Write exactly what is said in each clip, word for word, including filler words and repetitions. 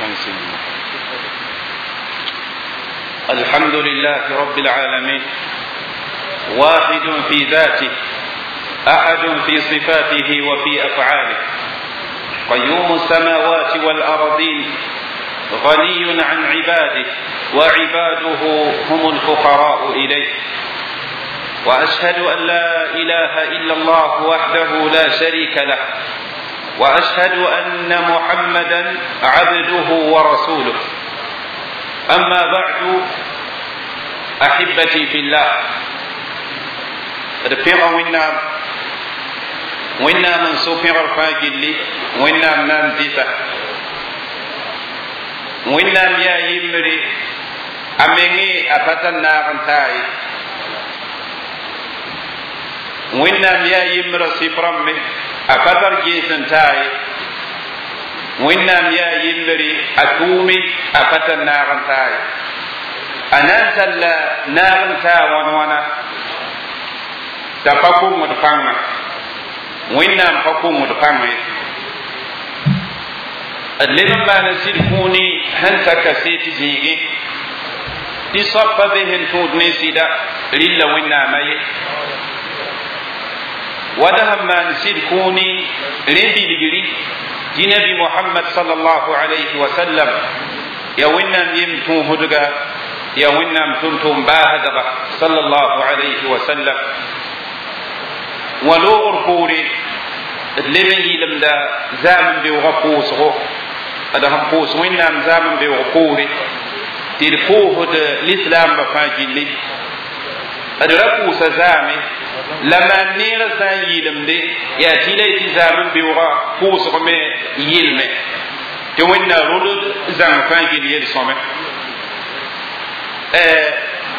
الحمد لله رب العالمين، واحد في ذاته، أحد في صفاته وفي أفعاله، قيوم السماوات والأرضين، غني عن عباده وعباده هم الفقراء إليه. وأشهد أن لا إله إلا الله وحده لا شريك له، وأشهد أن محمدا عبده ورسوله. أما بعد، أحبتي في الله، رفيق وينام وينام من سوفير الفاجلي وينام نام ديتا وينام يا يمري أمني أفتن ناغن تاي وينام يا يمري سفرمي أفتر جيسن تاي وينام يا يمري أتومي أفتن ناغن تاي أنانتل ناغن تا ونوانا تفاكو مدفعنا وينام فاكو مدفعنا اللبن بانا سيركوني هنتا كسيت زيغي دي صفة بهن تودني سيدا للا وينام اي ودهم بانا سيركوني ربي لجري دي نبي محمد صلى الله عليه وسلم يا وينام يمتو هدغا يا وينام تنتم باهدغا صلى الله عليه وسلم ولو أركوري اللبن يلم دا زامن بيوغفوس غو أدهم فوس وينام زامن بيوغفوري تلفوه دا الإسلام بفاجي لي أدركوس زامي لما نير زان يلم دي ياتي ليتي زامن بيوغفوس غمي يلمي توينا رولد زام فاجي لي يلسومي آه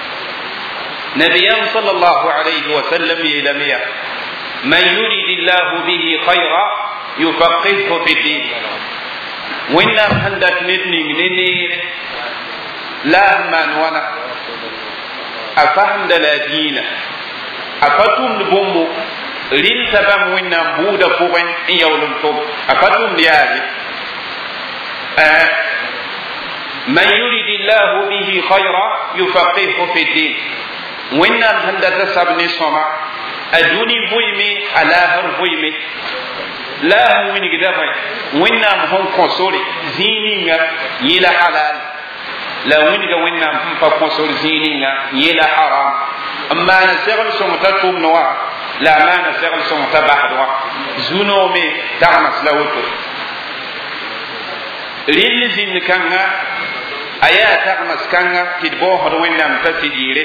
نبيان صلى الله عليه وسلم يلميه من يريد الله به خيرا يفقهه في الدين. وإنما هندت ندني ننير لا من وانا أفهم دلا دين أفتم بومو لين تبام وإنما بودا فوين يولن توب أفتم ديالي أه من يريد الله به خيرا يفقهه في الدين. وإنما هندت سبني صمع أدوني بويمي على هر بويمي لا هو من قدامي وينام هم كونسولي زينينا يلا حلال لا وين قا وينام هم فكونسول زينينا يلا حرام. أما أنا سأقول سمتاتهم نوا لا ما أنا سأقول سمتابحدوا زنومي تعمس لوتو لين زين كانا أيا تعمس كانا كدبوه وينام تسجيله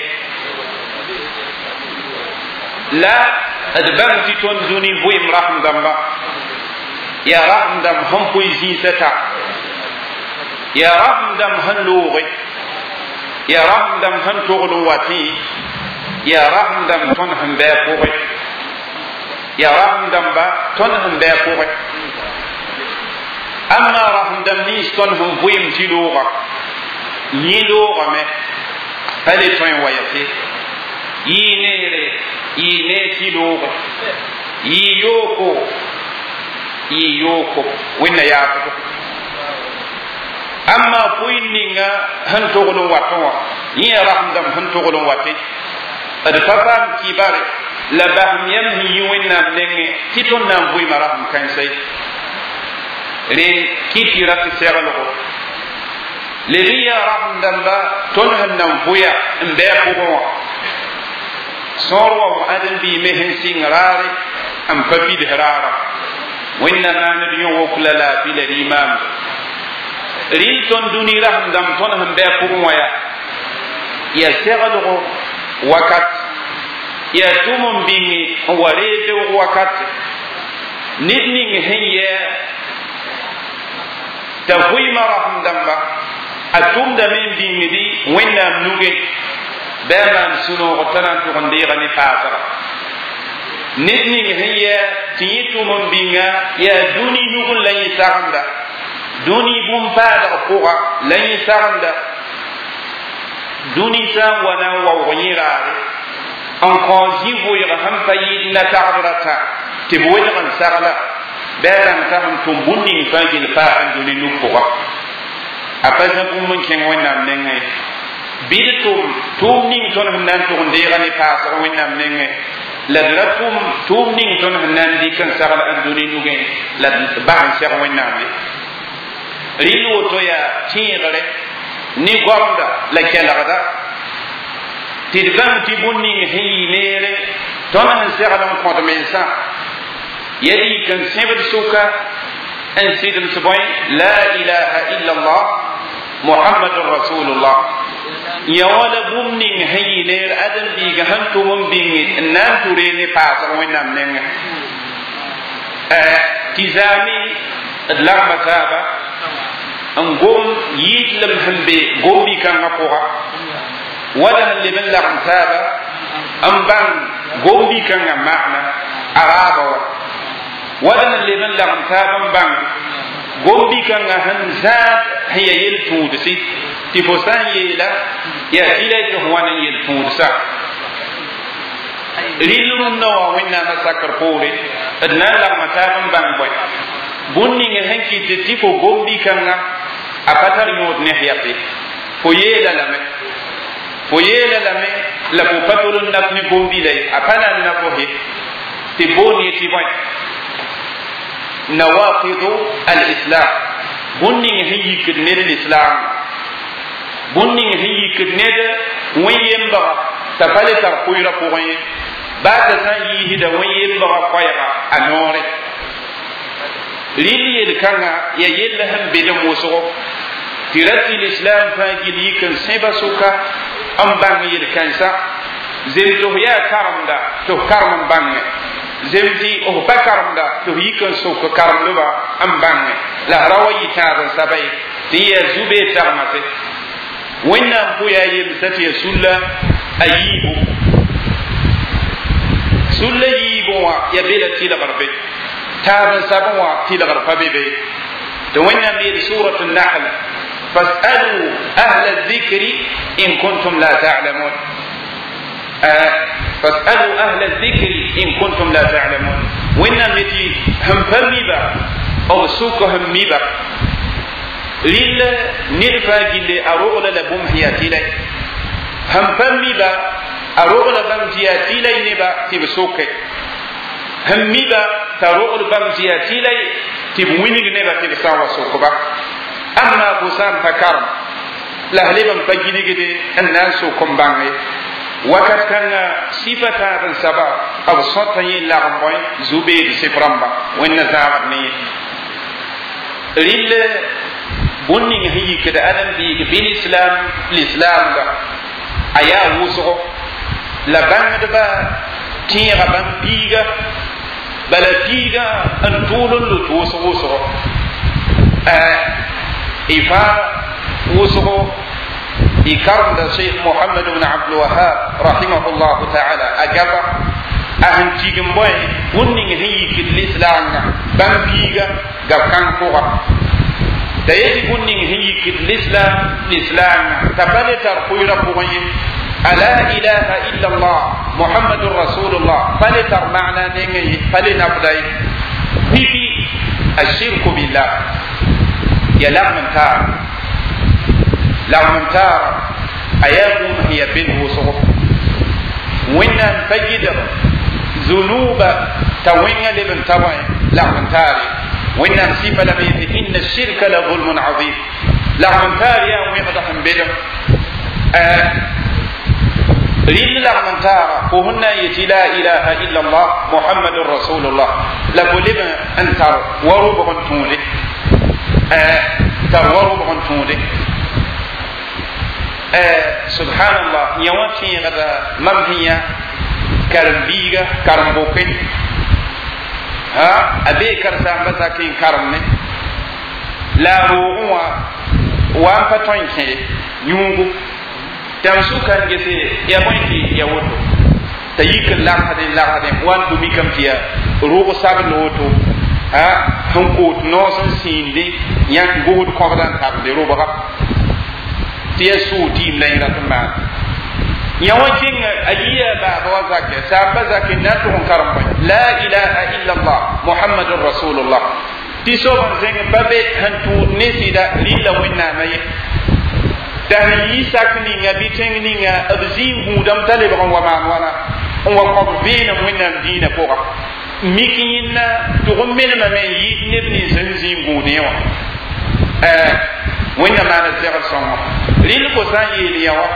لا أدبان تون زوني بويم رحم دمبا يا رحم دم هم بوي زيستا يا رحم دم هن لوغي يا رحم دم هن تغلواتي يا رحم دم تون هم باقوغي يا رحم دم با تون هم باقوغي. أما رحم دم نيس تون هم بويم تلوغا نيلوغا مي هذي تون ويتي ينيري يني تلوغا ييوكو ييوكو وين ياكو. أما فوينينا هنتوغلو واتوا يا رحمدم هنتوغلو واتي أدفعهم كبار لبهم يمهي ويننا مني تيتون نام بوي مرحم كنسي لي كيتي راتي سيرلو لذي رحمدم با تنهن نام بويا مبيكو صاروا أدم بمهن سينغراري أم فبي دهرارا وإنما نبيون وكلا لا بلا الإمام ريلتون دوني رحم دم تنهم بيكم ويا يسغلوا وقت يتومن بني وريد وقت ندني هي تفوي ما رحم دم أتوم دمين بني دي وإنما نوجي بما سنو غتنا تغندي غني فاسرة ندني هي تيتو من بينا يا دوني نقول لن يسارندا دوني بومباد قوغا لن يسارندا دوني سا ونا وغيرا ان قاضي ويغا هم فايد نتعرتا تبوي غن سارلا بما تهم تنبني فاجل فاعل دوني نقوغا apa zan mun ken wannan nenge bidtum tum ning ton nan to ndira ni pa so wannan nenge la ratum tum ning ton nan di kan sagal anduni nuge la ban sa wannan ni rilu to ya tingare ni gomda la kelagada tidban tibunni hinere ton han sagal ko to mensa yadi kan sebed suka en sidem soboy la ilaha illa allah muhammadur rasulullah ya wala bumning hayler adam bi ga hantu mum bi nan ture ne pasar wannan nan eh tizami la masaba an gom yidlam hambe gombi kan ngapora wala liman la masaba am ban gombi kan maana araba wala liman la masaba ban gombi kan hanza hiya yeltud si tifosan yela ya ila to wana yeltud sa rilun no winna masakar pore adna la masaba ban boy bunni nge hanki te tifo gombi kan apatar nyod ne yape fo yela lame fo yela lame la ko patulun nak ni gombi lay apana na ko he ti boni ti boy نواقض الإسلام بني هي كنيد الإسلام بني هي كنيد وين بقى تفعل ترقير قوي بعد ذلك يهدا وين بقى قيرا أنوري للي الكنا ييلهم بدم وسوق ترتي الإسلام فاجلي كن سبا سوكا أم باني الكنسا زيتو يا كرم دا تو كرم باني zemti o bakaram da to yikan so ko karam ba am banne la rawayi ta sabai ti ya zube tarmate wannan ku ya yi tati sulla ayibu sulla yibu wa ya bela ti la garbe ta ban sabon wa ti la garfa bebe to wannan bi suratul nahl fasalu ahla dhikri in kuntum la ta'lamun فاسألوا أهل الذكر إن كنتم لا تعلمون وإن متي هم فميبا أو سوق هم ميبا لل نرفع جل أروغل لبوم هياتي لي هم فميبا أروغل بام هياتي لي نبا تبسوك هم ميبا تروغل بام هياتي لي تبويني نبا تبساوا سوك با أما بسام فكرم لهلبا فجيني كده الناس سوكم بانغي wakat kanga sifata ban saba ab sota yi la boy zubir siframba wenna zabat ni rille bunni hi kida adam bi bil islam l'islam da aya wuso la bangda ba tira ban biga bala biga an tulul lu wuso wuso eh ifa wuso يكرم الشيخ محمد بن عبد الوهاب رحمه الله تعالى أجابا أهم تيجم بوي ونين هي كد الإسلام بامبيغا غاب كان كوغا دايتي ونين هي كد الإسلام الإسلام تبالي ترخوي ربوين ألا إله إلا الله محمد رسول الله فلتر معنى نيني فلنبدأ في الشرك بالله يلام من تار لهم تار أيامهم هي بين وصف وإن تجد ذنوب توين لمن توين لهم تار وإن سيف لبيت إن الشرك لظلم عظيم لهم تار يا ويقضهم بدم ريل لهم تار وهن يتي لا إله إلا الله محمد رسول الله لقل لمن أنتر وربهم تولي تر وربهم تولي subhanallah yawan fi gada mamhiya karbiga karbokin ha abe karsa masakin karne la ruwa wa paton ke nyungu tam sukan gese ya moyti ya woto tayik la hadin la hadin wan dumi kam tiya ruwa sab loto ha hanko no san sinde yan god ko dan tabde ruwa tiya su tim la ira tamba yawancin ajiya ba ba zakka sabba zakin na to karam ba la ilaha illa allah muhammadur rasulullah ti so ban zeng babe han tu ne sida lilla winna maye dan yi sakni nga biteng ni nga abzi hudam talib on wa man wana on wa ko bina winna dina ko mikinna to gommen ma men yi nebni zanzi ngune wa eh winna mana zera songo lil ko san yi yawa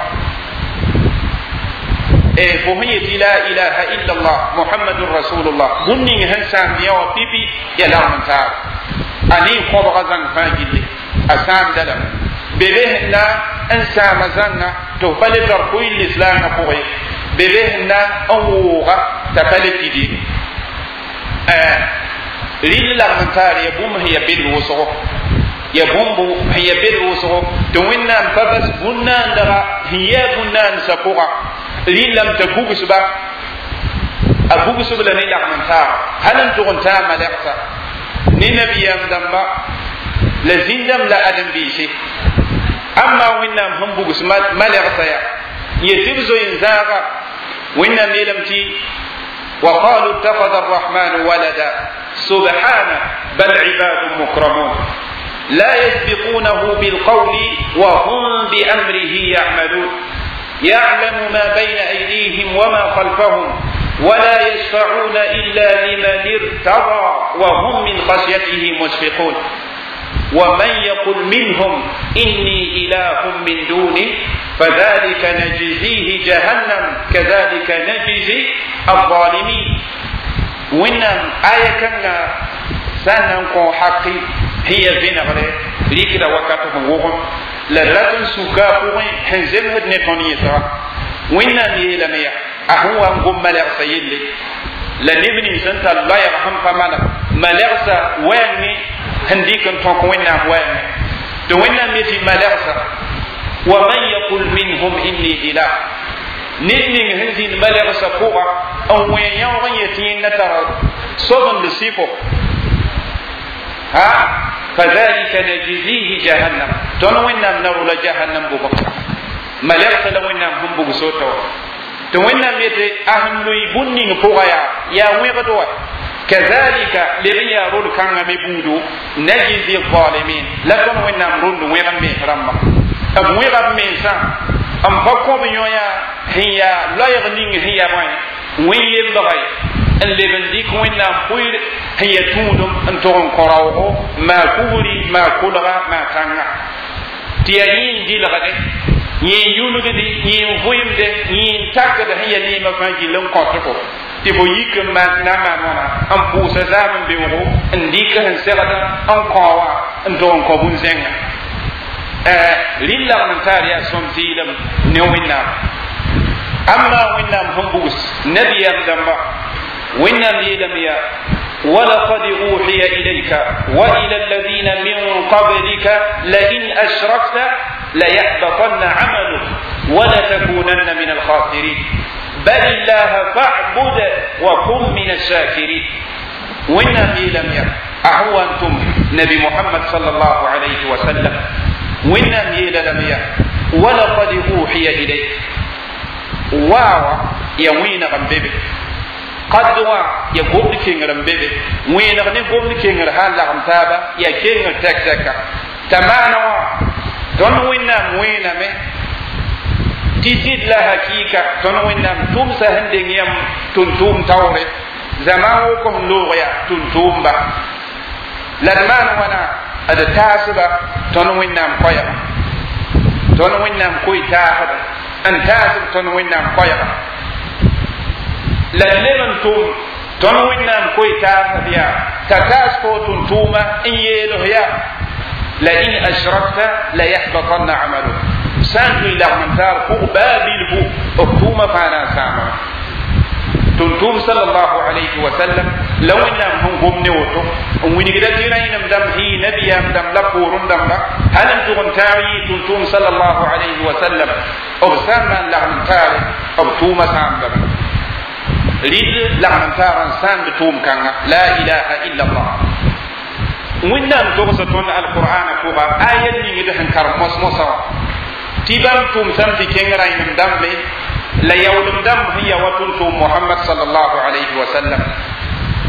e fo hiya la ilaha illa allah muhammadur rasulullah bunni han sam yawa pipi ya la manta ani ko ba zan fajille asam dala bebe na an sama zanna to fale dar ko islam ko bebe na awuga ta fale kidi eh lil la manta ya bum hiya bil wusu ya bumbu hiya bil wusu to winna fabas bunna ndara hiya bunna sapuqa lilam ta gugus ba a gugus ba ne yak manta halan to gonta malakta ni nabiyam damba la zindam la adam bi shi amma winnam hum bugus malakta ya yetibzo inzaga winnam lilamti wa qalu ittakhadha ar-rahman walada subhana bal ibadun mukramun la yasbiqunahu bil qawli wa hum bi amrihi ya'malun يعلم ما بين أيديهم وما خلفهم ولا يشفعون إلا لمن ارتضى وهم من خشيته مشفقون ومن يقل منهم إني إله من دونه فذلك نجزيه جهنم كذلك نجزي الظالمين وإنهم آية كنا سننقو حقي هي بنغري لكذا وقتهم وهم لراتن سوكا بوين حنزم هد نتوني سوا وينا ميلا ميا أهو أنقم ملغسا يلي لنبني سنت الله يرحم فمانا ملغسا ويني هنديك انتوك وينا ويني دو وينا ميتي ملغسا ومن يقول منهم إني إله نتني هنزين ملغسا فوقا أو وين يوغن يتين نترى صبن لسيفو ها فذلك نجزيه جهنم تنوينا نرول جهنم بوبك ملك لوينا هم بوسوتو تنوينا ميت اهل يبني فوقيا يا ويغدوا كذلك لبيا رول كان مبودو نجزي الظالمين لا تنوينا رول ويغمي رمى ام ويغمي سان ام بكو بيويا هي لا يغني هي وين وين يبغي اللي بنديك وين قوير هي تودم ان تون قراوه ما كوري ما كلغا ما تانا تيين دي لغدي ين يولغدي ين فويمده ين تاكد هي نيما فاجي لون كوتو تبو يك ما نما نما ام بوسا زامن بيو انديك هن سغدا ان قوا ان تون كو بون زنga ا لله من تاريا سنتي لم نوينا اما وينام هم بوس نبي يمدما وإنما يلميا ولقد أوحي إليك وإلى الذين من قبلك لئن أشركت ليحبطن عملك ولتكونن من الخاسرين بل الله فاعبد وكن من الشاكرين وإنما يلميا أهو أنتم نبي محمد صلى الله عليه وسلم وإنما يلميا ولقد أوحي إليك واو يوين غنبيبك قدوا يا قوم كينغرم بيبي وين غني قوم كينغر حال لهم تابا يا كينغر تك تك تمانا دون وين وين مي تزيد لا حقيقه دون وين توم سهندين يم تنتوم تاوري زمانكم لوغيا تنتوم با لدمان وانا اد تاسبا دون وين قويا دون وين كوي تاهب ان تاسب دون وين قويا la leban tum ton winnam koy ta biya takas ko tun tuma in yelo ya la in ashrakta la yahbatanna amalu san ila man tar ku babil bu tuma fana sama tun tum sallallahu alayhi wa sallam law innam hum gumne woto wini gida tira inam dam hi nabiyam dam la purun dam ba halam tun tari tun tum sallallahu alayhi wa sallam o sama la man tar o tuma sam dam ريد لعنتارا سان بتوم كان لا إله إلا الله وإنما توغسطون القرآن كوبا آية نيجي دهن كرموس موسى تيبان توم سام في كنغرا يم دم لا يولم دم هي وتنتم محمد صلى الله عليه وسلم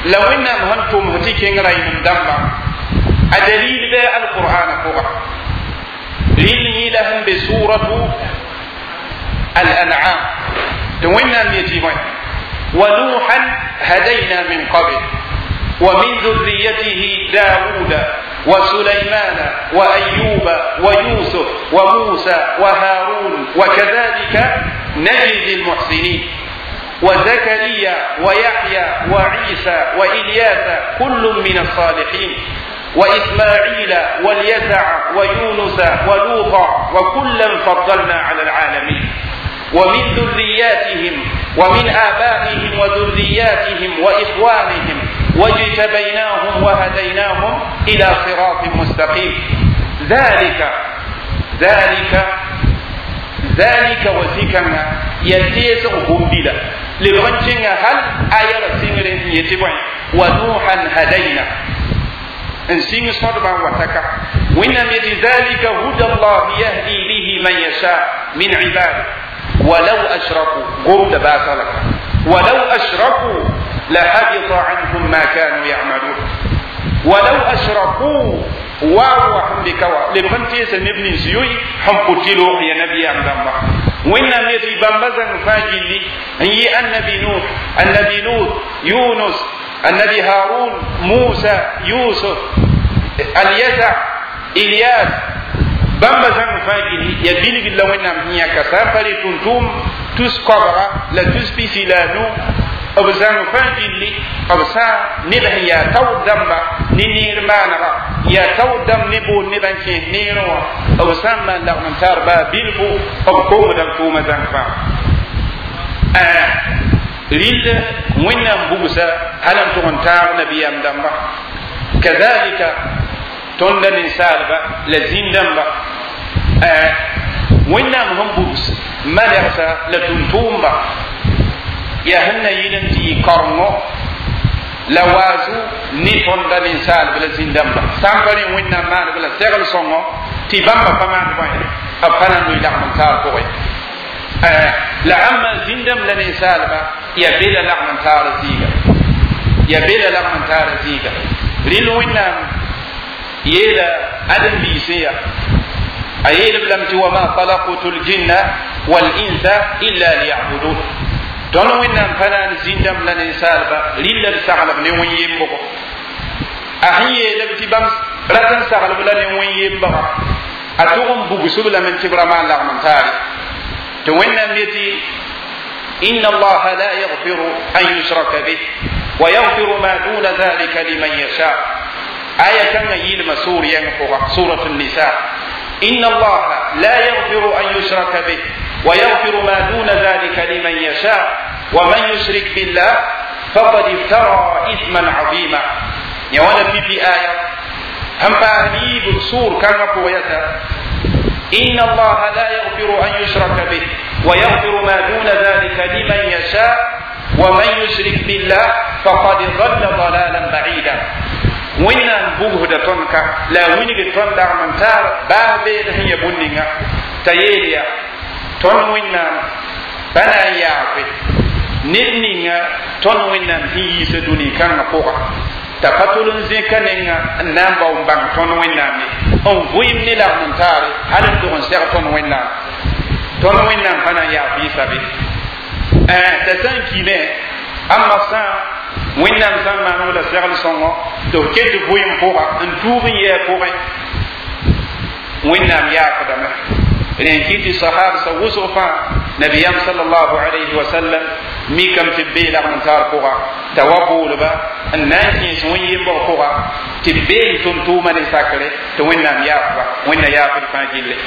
la wẽnnaam sẽn tʋm tɩ kẽng ra yĩm dãmba a dalil bɩ alqur'ana pʋga rɩl yɩla sẽn be suratu al-an'am tɩ wẽnnaam yetɩ bõe ونوحا هدينا من قبل ومن ذريته داود وسليمان وأيوب ويوسف وموسى وهارون وكذلك نجزي المحسنين وزكريا ويحيى وعيسى وإلياس كل من الصالحين وإسماعيل واليسع ويونس ولوطا وكلا فضلنا على العالمين ومن ذرياتهم ومن آبائهم وذرياتهم وإخوانهم واجتبيناهم وهديناهم إلى صراط مستقيم ذلك ذلك ذلك وذكرنا يتيسهم بلا لغنشنا هل آية سنغرين يتبعين ونوحا هدينا ان سين صدبا وتكا وإنما ذلك هدى الله يهدي به من يشاء من عباده ولو أشركوا قم دباسلك ولو أشركوا لحبط عنهم ما كانوا يعملون ولو أشركوا واو حمدك لبغن تيس نبني سيوي هم قتلوا يا نبي أمدام وإنما يتي بمبزن فاجلي هي النبي نوح النبي لوط يونس النبي هارون موسى يوسف اليسع إلياس bamba zang fagini ya bilgi la wẽnnaam sẽn yãka sã n pa re tʋm-tʋʋm tus kobra la tus pisi la nu b zãng fãa gilli b sã neb sẽn yaa taood dãmba ne neer maanega yaa taood dãmb ne boond nebã n kẽes neerẽ wã b sã n maan lagm n tar baa bilfu b koomda b tʋʋma zãng fãa rɩl wẽnnaam bugsa hal n tʋg n taag nabiyaam dãmba kadalika tõnd la ninsaalba la zĩn-dãmba wẽnnaam sẽn bugs malgsa la tʋm-tʋʋmba yaa sẽn na yɩl n tɩ yɩ karengo la waazu ne tõnd la ninsaalb la zĩn-dãmba sã n pa rẽ wẽnnaam maaneb la segl sõngo tɩ bãmba pa maand bõe b pa na n loe lagm n taar pʋgẽ la ãmma zĩn-dãmb la ninsaalba yaa be la lagm n taar zɩɩga yaa be la lagm n taar zɩɩga rɩl wẽnnaam يلا أدم بيسيا أيلا بلمت وما خلقت الجن والإنس إلا ليعبدون دون وين فنان زندم لنا سالبا للا سعلب لوين يمبغ أحيي لبت بمس رتن سعلب لنا وين يمبغ أتوهم بغسول من تبرمان لغمن تاري توين ميتي إن الله لا يغفر أن يشرك به ويغفر ما دون ذلك لمن يشاء آية كان يلم سوريا سورة النساء إن الله لا يغفر أن يشرك به ويغفر ما دون ذلك لمن يشاء ومن يشرك بالله فقد افترى إثما عظيما يوانا في في آية هم فأهليب سور كان قويتا إن الله لا يغفر أن يشرك به ويغفر ما دون ذلك لمن يشاء ومن يشرك بالله فقد ضل ضلالا بعيدا wẽnnaam bugsda tõnd ka la a wilg tõnd dagm n taar baas beed sẽn ya bũn-ninga t'a yeel yaa tõnd wẽnnaam pa na n yaafe ned ninga tõnd wẽnnaam sẽn yiisa dũni kãngã pʋga t'a pa tol n zẽka nenga n na n bao n bãng tõnd wẽnnaam ye n vɩɩm ne lagm n taare hal n dog n seg tõnd wẽnnaam tõnd wẽnnaam pa na n yaaf yɩsa be t'a sã n kime amma sã wẽnnaam sã n maan la segl sõngo tɩ f ket vɩɩm pʋga n tuug n yɛɛ pʋgẽ wẽnnaam yaakdame rẽn kɩ tɩ sahaabsã wʋsg fãa nabiyam sallallahu alayhi wa sallam mikame tɩ b bee lagm n taar pʋga t'a wa boolba n na n kẽes wẽn-yembg pʋga tɩ b beel tʋm-tʋʋma ne sakre tɩ wẽnnaam yaafba wẽnna yaafd fãa gille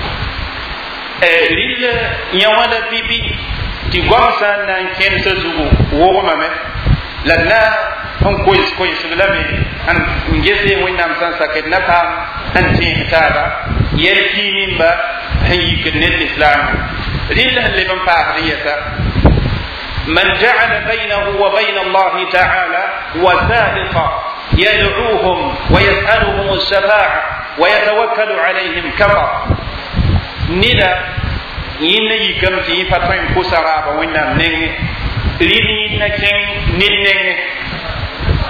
rɩl yã wã la pipi tɩ goam sã n na n kẽnsa zugu wʋgmame la na n koes koesb lame n gese wẽnnaam sã n sak d na paam n tẽeg taaba yɛl kiininba sẽn yikd ned lislaam rɩl sẽn leb n paasd yɛsa man jacala baynahu wa bayna allahi taala wasaiqa yadcuuhum wa yasaluhum alshafaaca wa yatawakkalu calayhim kafar nida yĩnna yikame tɩ yẽ pa tõe n kʋsa raaba wẽnnaam nengẽ rɩd yĩnna kẽng ned nengẽ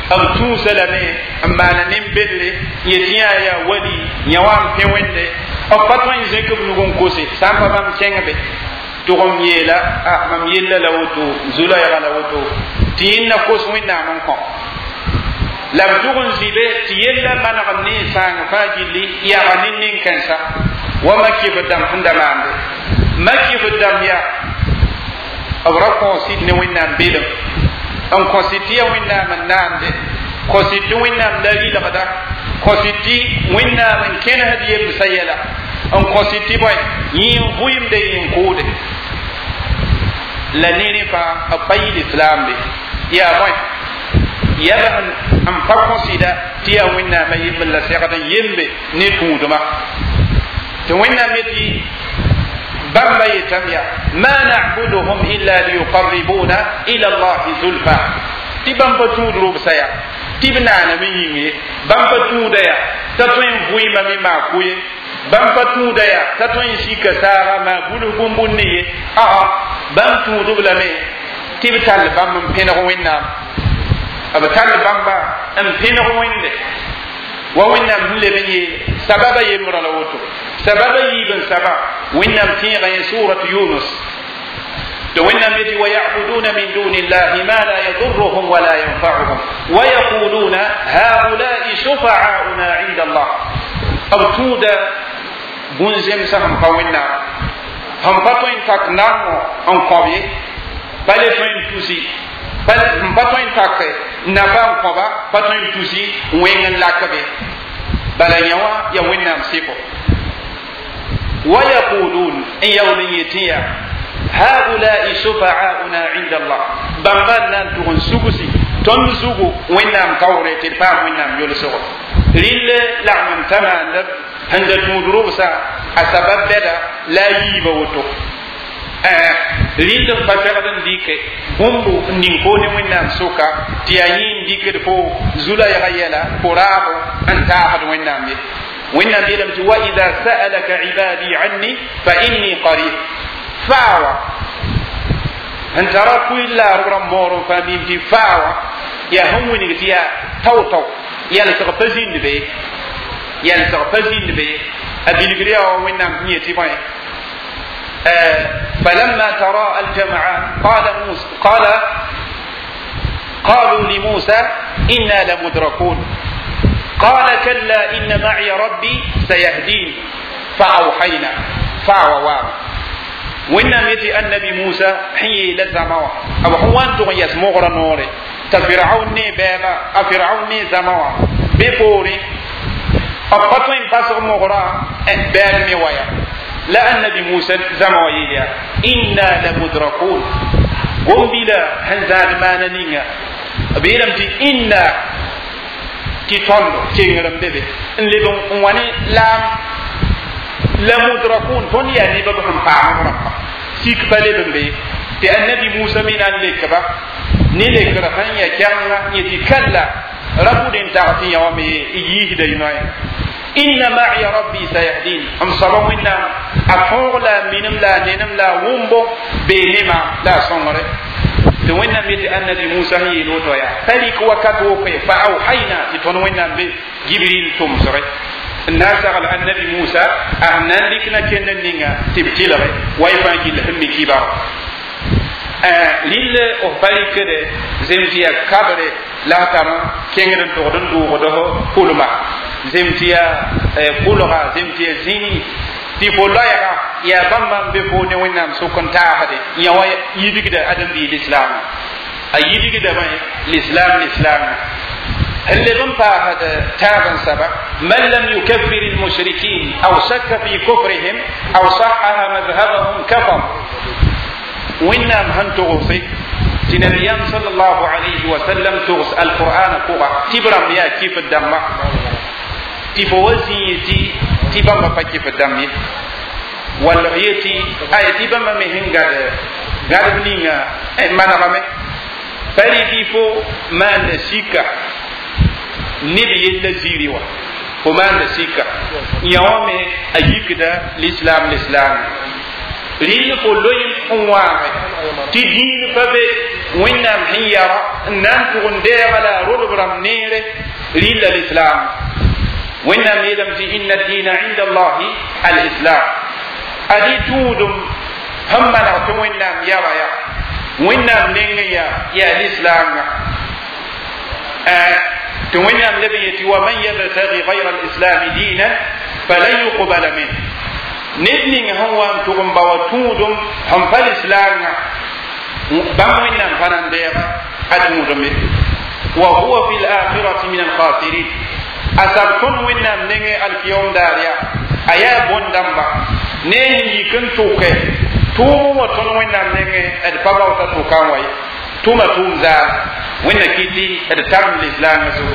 am tu salame amana nim bedle yetiya ya wali nyawam pewende o patwan zeke blugon kose samba bam kengbe to gom yela ah mam yella la woto zula ya la woto tinna kos winna man ko lam tugun zibe tiyella manam ni sang fajili ya ganin nin kansa wa makki badam hundamande makki badam ya awra ko sidne winna bilam an konsiti winna man nande konsiti winna dagi la bada konsiti winna man ken hadiye musayala an konsiti boy yin huyim de yin kode la nini fa apayi islam be ya boy ya ban am fa konsida tiya winna may billa saqatan yembe ni tuduma to winna meti bamba yitamya ma na'buduhum illa liyuqarribuna ila Allah zulfa tibamba tudru bisaya tibnana min yingi bamba tudaya tatwen vuima mi makuye bamba tudaya tatwen shika sara ma bulu gumbunni a a bam tudu blame tibtal bamba pena winna abatal bamba am pena winde wa winna hulle be sababa yemra la woto sababa yiben saba winna tiga in suratu yunus to winna meti wa ya'buduna min dunillahi ma la yadurruhum wa la yanfa'uhum wa yaquluna haula'i shufa'auna 'inda Allah aw tuda bunzem saham pa winna ham pato in tak namo on kobe bale to in tusi bale pato in tak na ba ko ba pato in tusi wengen lakabe bala nyawa ya winna msiko wa yaqulun in yawmin yatiya haula'i shufa'auna 'inda Allah bambanna tugun sugusi ton sugu winna kawre te pa winna yolso lille la'man tamanda handa tudrusa asabab beda la yiba woto eh lille fatagadan dike bumbu ninko ne winna suka tiyayin dike fo zula ya yela porabo anta hadu winna mi winna bi lam wa idha sa'alaka ibadi anni fa inni qarib fawa antara kuilla ram moro fa bi fi fawa ya humni tiya tawtaw yalla ta fazin be yalla ta fazin be abiligriya wa winna niyati bai فلما ترى الجمعان قال موسى قال قالوا لموسى إنا لمدركون قال كلا إن معي ربي سيهدين فأوحينا فاووا وإنما يتي النبي موسى حي لزموا أو هو أنتم يسمغر نوري تفرعون بابا أفرعون زموا بفوري أقطوين باسر مغرا باب موايا لا النبي موسى زموا يليا إنا لمدركون قم بلا هنزاد ما ننيا بيلم تي إنا كتوندو كينغرم بيبي نلبن واني لام لمدركون توني يعني بابهم فاهم سيك بالبن بي تي النبي موسى من أن لكبا نلك رفان يكيانا يتكلا ربو دين تغطي يومي إيه ديناي إن معي ربي سيهدين أم صبوا إنا أفوغ لا منم لا ننم لا ومبو بينما لا صنغري توينا ميت النبي موسى هي لوتويا فليك وكتو في فأوحينا تتونوينا بجبريل تمسري الناس على النبي موسى أهنا لكنا كنا نينا تبتلغي ويفاجي لهم كبار ليل أخبالي كده زمتيا كابري لا ترى كينغرن تغدن دوغده كلما زمتيا كلغا زمتيا زيني ti fo loyaga ya bambam be fo ne wonnam sukon taade ya way yidigida adam bi l'islam ay yidigida may l'islam l'islam اللي بنطا هذا تابا سبب من لم يكفر المشركين أو شك في كفرهم أو صحح مذهبهم كفر وإنهم هم تغصي تنبيان صلى الله عليه وسلم تغص القرآن قوة تبرم يا كيف الدم تفوزيتي تبرم فكيف الدم والغيتي أي تبرم مهن قد قد بنينا ما نغمي فريقي فو ما نسيكا نبي يلزيري وا وما نسيكا يوم أجيكدا الإسلام الإسلام لين فلوين أنواع تدين فبي wẽnnaam sẽn yara n na n tʋg n deega la a rodb rãmb neere rɩlla l'islam wẽnnaam yeelame tɩ inna diina inda allahi al-islam adi tũudum sẽn maneg tɩ wẽnnaam yara ya wẽnnaam neng n yaa yaa lislaamã tɩ wẽnnaam leb n yetɩ wa man yabtagi gayra alislami diinan falan yuqbala min ned ning sẽn wa n tʋg n ba wa tũudum sẽn pa lislaamã bãmb wẽnnaam pa nan deega a tũudme wa huwa fi l'akhirati min alkhasirin a sab tõnd wẽnnaam nengẽ alkiyaom daar yaa a yaa bõn-dãmba ne n yik n tʋke tʋʋm wa tõnd wẽnnaam nengẽ d pa baoota tʋka n wa ye tʋma tʋʋm zaal wẽnna kɩtɩ d tarem lislaamã zugu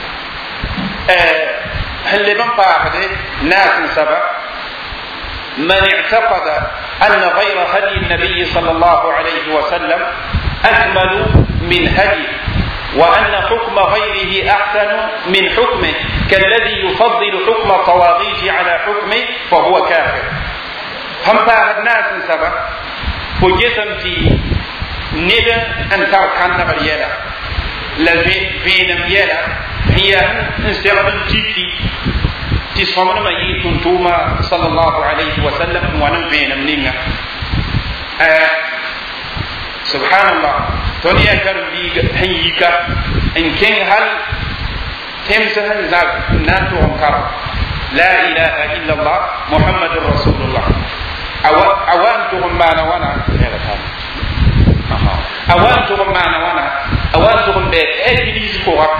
sẽn leb n paasde naas n saba من اعتقد أن غير هدي النبي صلى الله عليه وسلم أكمل من هدي وأن حكم غيره أحسن من حكمه كالذي يفضل حكم الطواغيت على حكمه فهو كافر هم فاهد ناس سبب فجسم في ندى أن تركن غريالا لفين يلا هي انستغل تيتي تسمعنا ما يتنتوما صلى الله عليه وسلم ونفين مننا آه سبحان الله تونيا كربيك هيك إن كان هل تمسهن زاد ناتهم كرم لا إله إلا الله محمد رسول الله أوانتهم معنا وانا أوانتهم معنا وانا أوانتهم بأكليز كورا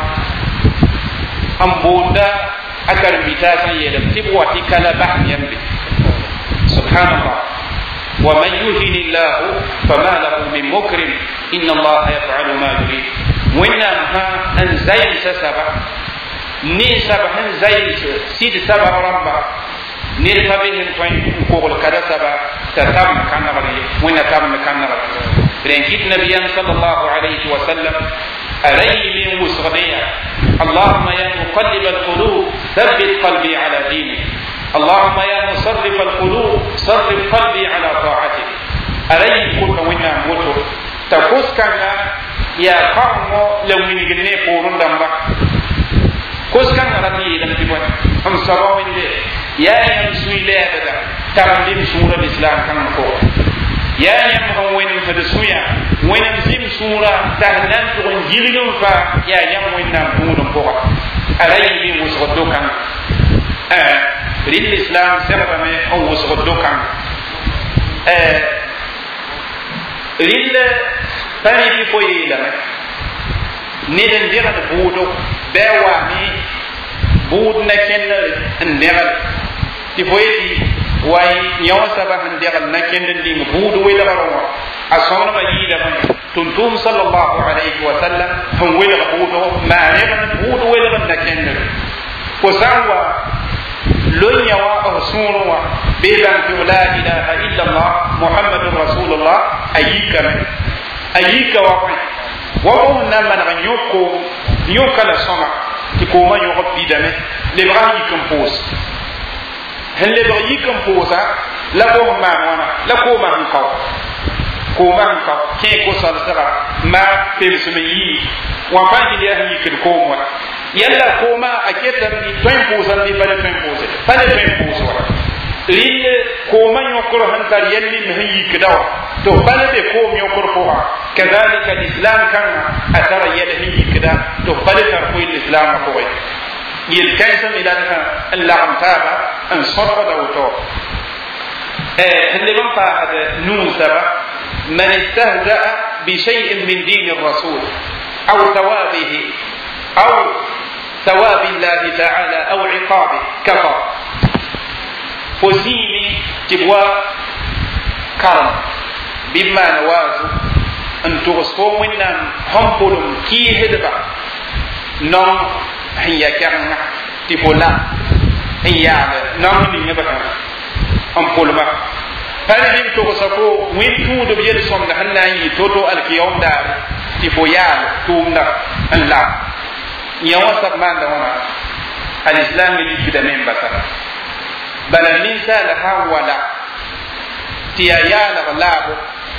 أمبودا أكر بتاسا يلم تبواتي كلا بحن يملي سبحان الله ومن يهن الله فما له من مكرم إن الله يفعل ما يريد وإنما أنزيل سبع ني سبع أنزيل سيد سبع ربا نرفع بهم فين كوغل كذا سبع تتم كان غري وين تم كان غري رنجت نبي صلى الله عليه وسلم عليه من وسغدية اللهم يا مقلب القلوب ثبت قلبي على دينك اللهم يا مصرف القلوب صرف قلبي على طاعتك عليه كل ونا موتو تفوس كان يا قوم لو من جنيه بورون دمبا كوس كان ربي لم تبون هم سبوا من يا يم سويله هذا ترى سورة الإسلام كان كور يا يم هم وين فدسويا وين زم سورة تهنان تقول جيلهم فا يا يم وين نامون كور عليه من وسقطو كان آه ريد الإسلام سبب ما هو وسقطو كان آه ريد فاني في فوي لما ندن جهة بودو بوامي بود نكن ندغل تفويتي واي يوم سبب ندغل نكن ندين بود ويلا بروا أصلا ما يجي تنتم صلى الله عليه وسلم هم ويلا بودو ما نغل بود ويلا نكن وسوا لن يوا أرسولوا بيبان لا إله إلا الله محمد رسول الله أيك أيك وقوي وقوم نمن غنيوكو يوكا لسما تكوما يوغب بيدامي لبغا يكمبوس هل لبغا يكمبوسا لقوم ما وانا لقوما هنكو كوما هنكو كي كوسا لسرا ما تبسمي وفان جليا هيكل كوما يلا كوما أكيدا توين بوسا دي فالي توين بوسا فالي توين بوسا لين كوما يوكر هنتار يلي مهي كدوا تو فالي بي كوم يوكر فوها كذلك الإسلام كان أثر يلي كدا تو فالي تركوي الإسلام فوها يلكيسم إلى اللعم تابا أن صرف دوتو هل من فاعد نون سبا من استهزأ بشيء من دين الرسول أو ثوابه أو ثواب الله تعالى أو عقابه كفر فزيني تبوا كرم بما نوازو أن تغسطوا منا همبولم كي هدبا نم هي كرنا تبولا هي نم نيبا همبولما فهذا تغسطوا وين تودو بيد صمد هنائي تودو الكيوم دار تبويا تومنا الله يوم سبمان دهما الإسلام يجي كده من بسر بل النساء لها ولا تيايا لغلابه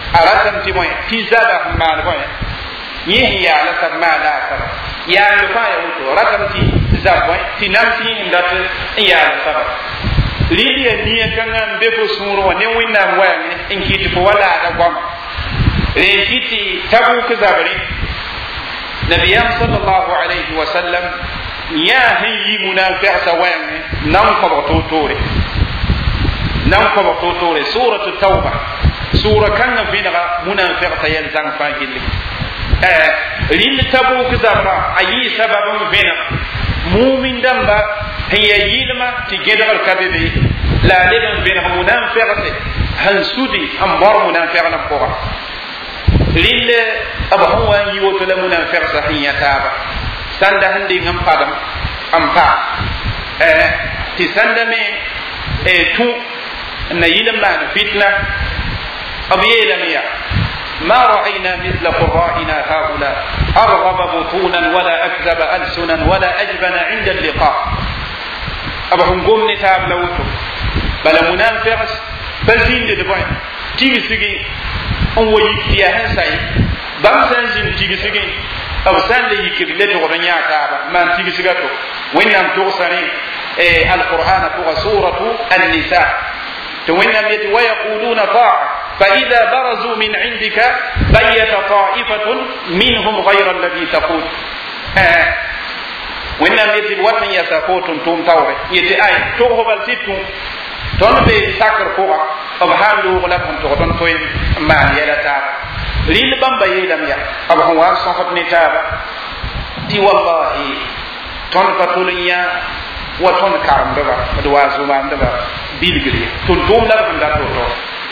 aratam ti moy ti zaba man boy yi ya la tab ma la tab ya lu fa ya wuto ratam ti zaba boy ti nam ti ndat ya la tab li ya ni kan be ko suro ne winna wa ne in kiti ko wala da gwam re kiti tabu ka zabari nabiyam sallallahu alaihi wasallam ya hayyi munafiq sawan nam ko to tore nam ko to tore suratu tauba sura kan bidga munafiq tayal zang fa gilli eh lil tabu ka zabra ayi sababun bina mu'min damba hiya yilma ti gedal kabibi la liban bina munafiq han sudi am bar munafiq lam ko lil abahu wa yiwoto la munafiq sahiya taba sanda hande ngam padam am pa eh ti sanda me e tu na yilma fitna أبيلا ميا ما رأينا مثل قرائنا هؤلاء أرغب بطونا ولا أكذب ألسنا ولا أجبن عند اللقاء أبهم قوم نتاب لوتو بلا منافرس بل تين دبوين تيجي سيجي أو يكفيها هنساي بامسان زين تيجي سيجي أو سان لي يكفي لدي غرنيا تابا ما تيجي سيجاتو وين نام توصرين إيه القرآن فوق سورة النساء توينا ميت ويقولون طاعة فإذا برزوا من عندك بيت طائفة منهم غير الذي تقول آه. وإنما يتي الوطن يساقوت توم توري يتي آي توغو بالسيتو تون بي ساكر فوق أبهام لو غلبهم تغطن توين ما يلا تابا ليل بامبا يلم يا أبهام واسوخت نتابا تي والله تون فتولنيا وتون كارم دبا مدوازو مان دبا بيلغري تون توم لبهم دا توتو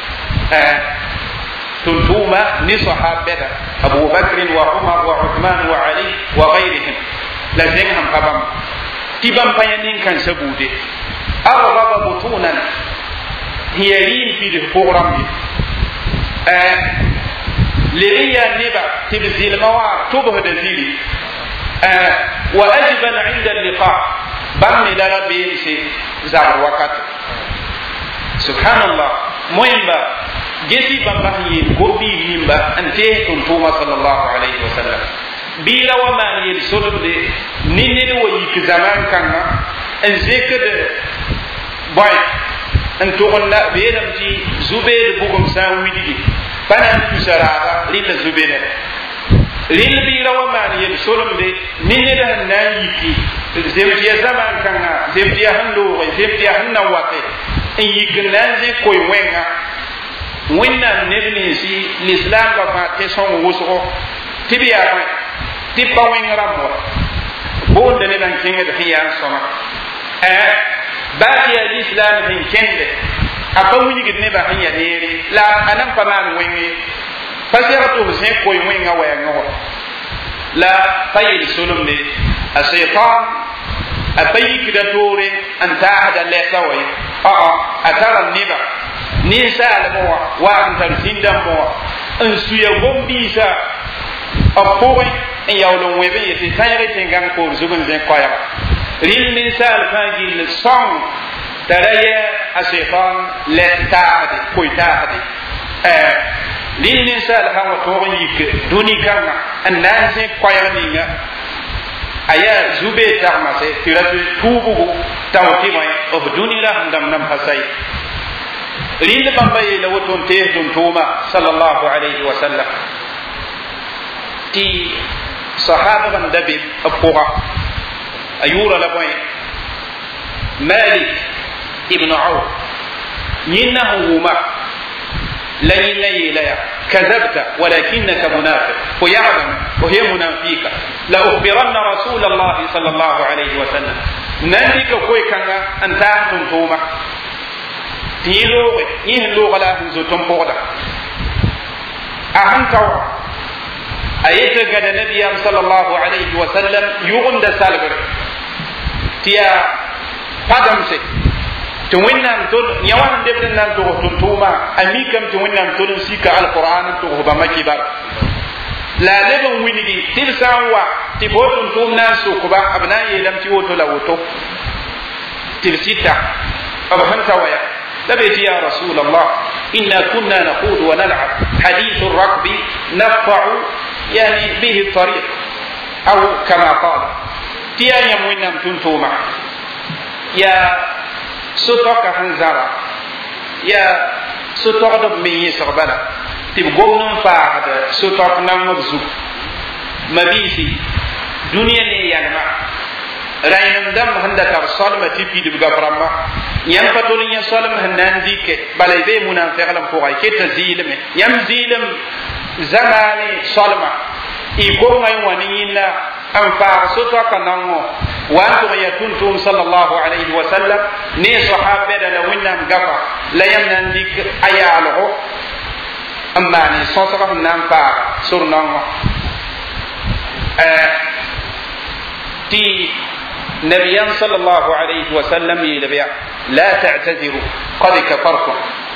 تنتوما نصحابة أبو بكر وعمر وعثمان وعلي وغيرهم لازمهم قبم تبم بيانين كان سبودي أرغب بطونا هي لين في الفورم آه لريا نبع تبزيل موار تبه دزيلي آه وأجبا عند اللقاء بمن لربي زار وقت سبحان الله موينبا جسي بمبا هي غوبي يمبا انتي تنتوما صلى الله عليه وسلم بيلا وما يلسلم دي نيني ويك زمان كان ان زيكد باي ان تغنى بيلمتي زبير بوغم ساوي دي فانا تسرابا ليل زبير ليل بيلا وما يلسلم دي نيني ده نايكي زيمتي زمان كان زيمتي هندو زيمتي هنواتي en yignaze koy wenga wenna nebni si l'islam ba fa te son wuso tibiya ba tippa wenga ramo bonde ne dan kinga de hiya soma eh ba ya l'islam hin kende akawu ni gidne ba hiya dere la anan pa man wengi fasiyatu sen koy wenga wenga la fayil sulumne ashaytan أبيك دتور أن تعهد الله سوي آه أترى النبا نساء الموا وأن ترسين دموا أن سيقوم بيسا أبوي إن يولون وبي يتسير تنقل كور زبن زين قايا ريل نساء الفاجل الصام ترى الشيطان لا تعهد كوي تعهد آه ريل نساء الفاجل توريك دوني كما الناس قايا نيجا aya zube tarmase tiratu tubugo tawti mai of dunila ndam nam hasai lil bambaye la woton te dum tuma sallallahu alayhi wa sallam ti sahaba ban dabi apuga ayura la boy malik ibn auf yinahu ma لا يلي لا كذبت ولكنك منافق ويعلم وهي منافقة لأخبرن رسول الله صلى الله عليه وسلم نندك كوي كان أن تحتم توما تيلو يهلو غلا زوتم بودا أهم كوا أيت قد النبي صلى الله عليه وسلم يغند سالبر تيا قدمسي توينام تول نيوان دبن نام تو توما اميكم توينام تول سيكا القران تو بما كبار لا لبن ويني تلساوا تبوتون توم ناس كوبا ابنا يلم تي وتو لا وتو تلسيتا ابهن تاويا لبيت يا رسول الله إنا كنا نخوض ونلعب حديث الركب نقطع يعني به الطريق أو كما قال تيا يموينا تنتوما يا ستوك هنزارا يا ستوك من يسربلا تبقون فاعد ستوك نمبزو مبيسي دنيا نيانما rainam dam handa tar salma tipi de gabrama yam patol nya salm hanan dike balay be munafiq lam ko ay ke tazilme yam zilam zamani salma i ko ngay wanina am fa so to kanango wa antum yatuntum sallallahu alayhi wa sallam ni sahabe da la winam gafa la yam nan dik ayalo amma ni so to nan fa surnango euh ti نبيان صلى الله عليه وسلم يلبيع لا تعتذروا قد كفرتم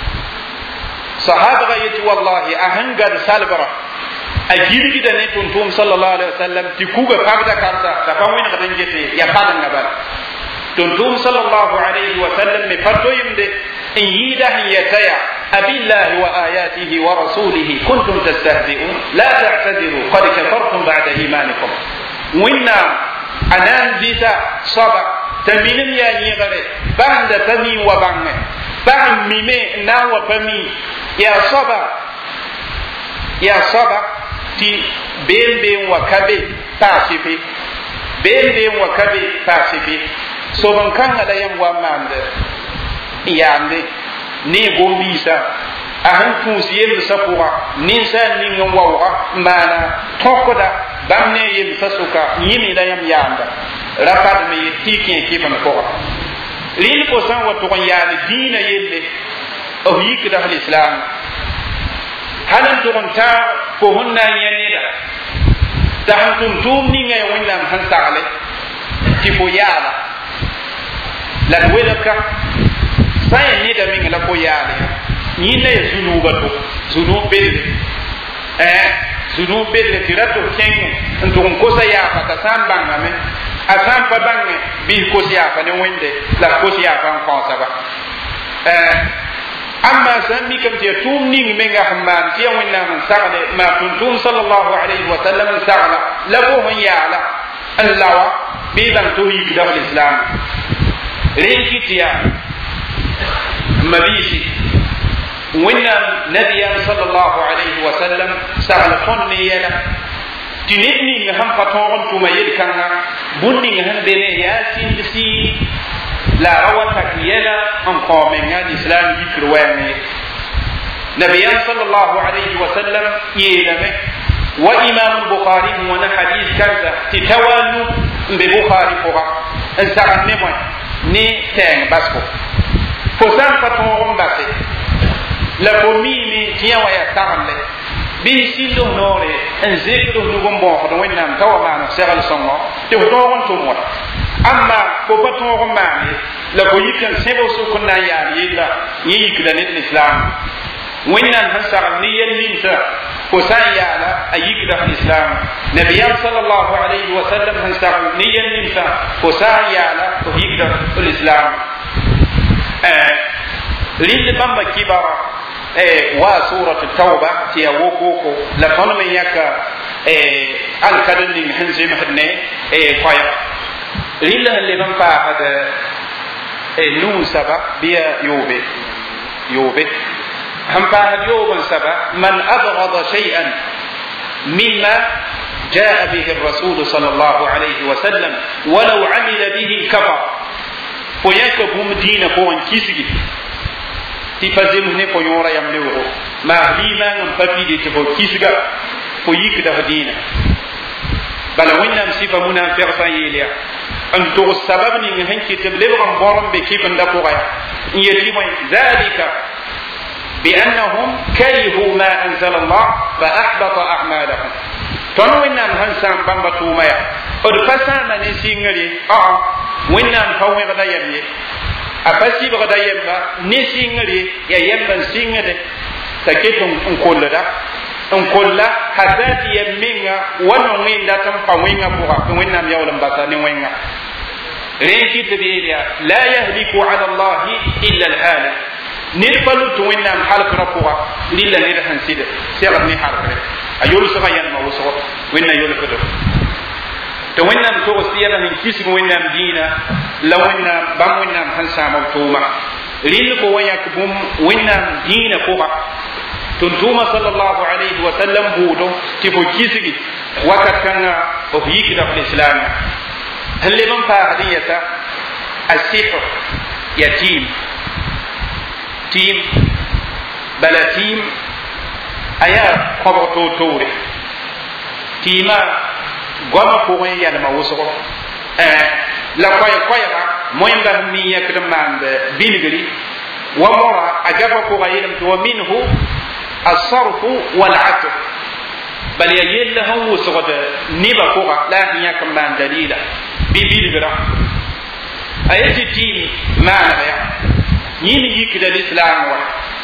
صحابة غيت والله أهنجر سالبرة أجيب جدا نتونتم صلى الله عليه وسلم تكوغا كاردا كاردا تفاوين غدن جتي يقادن نبال تونتم صلى الله عليه وسلم مفتو يمدي إن يدا يتيا أبي الله وآياته ورسوله كنتم تستهزئون لا تعتذروا قد كفرتم بعد إيمانكم وإنا anan bisa saba taminim ya yigare banda tami wa bange bam mime na wa pami ya saba ya saba ti bembe wa kabe pasifi bembe wa kabe pasifi so ban kan da yam wa mande yande ni gombisa ahan kusiyem sapura ninsa nin wawa mana tokoda bamne yim sasuka yimi da yam yanda rafad me tikin kiban ko lil ko san wa to yaani dina yelle o yikda al islam halan to ta ko hunna yanida da han tun tum ni ngay wonlam han taale ti fo yaala la welaka sai ni da min la ko yaale ni ne zunuba to zunube eh zunube le tirato kengu ndon ko sa ya fata sambanga me asam pa bange bi ko ya fa ne wende la ko ya fa ko sa ba eh amma sami kam ti tum ni me nga hamman ti wonna man sagale ma kuntum sallallahu alaihi wa sallam sagala la ko hon ya la allawa bi ban to yi da islam rinki tiya mabisi wẽnnaam nabiyaam sallallahu alayhi wa sallam sagl tõnd ne yɛla tɩ ned ning sẽn pa tõog n tʋma yel-kãngã bũmb ning sẽn be ne yaa sĩnd-sɩ la ra wa tak yɛla n kõ menga lislaam yikr wɛɛngẽ ye nabiyaam sallallahu alayhi wa sallam yeelame wa imam bukhari wãna hadis kãnga tɩ tawanu n be bukhari pʋga n sagl ne bõe ne tɛɛng basgo fo sã n pa tõog n base la ko mimi tiya wa ya tagamle bi sindo nore en zekdo nugo mbo ko wonnam tawa mana segal songo te ko on to mo amma ko ba to ko mami la ko yikan sebo so ko na ya yilla yi yikda ne islam wonnam han sagal ni yen linta ko sa ya la ayikda islam nabiyan sallallahu alayhi wa sallam han sagal ni yen linta ko sa ya la ko yikda islam eh lil bamba kibara eh wa suratu tauba ti awoko la kono men yaka eh al kadin din hanzi mahne eh faya lilla le ban pa hada eh nu saba biya yobe yobe ham pa hada yobe saba man abghada shay'an mimma جاء به الرسول صلى الله عليه وسلم ولو عمل به كفر فيكبم دين فوان كيسجي ti fazim ne ko yora yam ne wo ma lima ngam papi de ko kisga ko yik da dina bala wonnam sifa munafiq fa yelia an to sabab ni ngi hanki teble ko borom be kifan da ko gaya yeli moy zalika bi annahum karihu ma anzala Allah fa ahbata a'malahum ton wonnam hansan bamba tumaya od fasana ni singari a wonnam fawwe da yamye apasi ba da yemba ni singari ya yemba singade taketum un kollada un kolla hadati yeminga wono winda tam pa winga buga winna mi yawlam bata ni winga renki tibiya la yahliku ala Allah illa al-halik ned pa lut wẽnnaam halk ra pʋga rɩlla ned sẽn sɩd segd ne halkre a yolsga yãlma wʋsg wẽnna yolkdo tɩ wẽnnaam togs tɩ yɛla sẽn kisg wẽnnaam dĩinã la wẽnnaam bãmb wẽnnaam sẽn sãama b tʋʋma rɩll fo wa yãk bũmb wẽnnaam dĩinã pʋga tʋm-tʋʋma sallallahu alayhi wa sallam buudo tɩ fo kisgi wakat kãngã f yikda f lislaamã sẽn leb n paasd n yɛta a sɩfr ya tɩɩm tɩɩm bala tɩɩm a yaa kõbg toor-toore tɩɩmã goamã pʋgẽ yɛlma wʋsgo la koɛɛ-koɛɛga moẽmba sẽn mi yãkd n maand bilgri wa mora a gaba pʋga yeelm tɩ wa minhu الصرف والعطف بل يجل هو صغد نبا فوق لا يكن من دليلا ببيلغرا ايتي تيم ما نيا يم يكد الاسلام و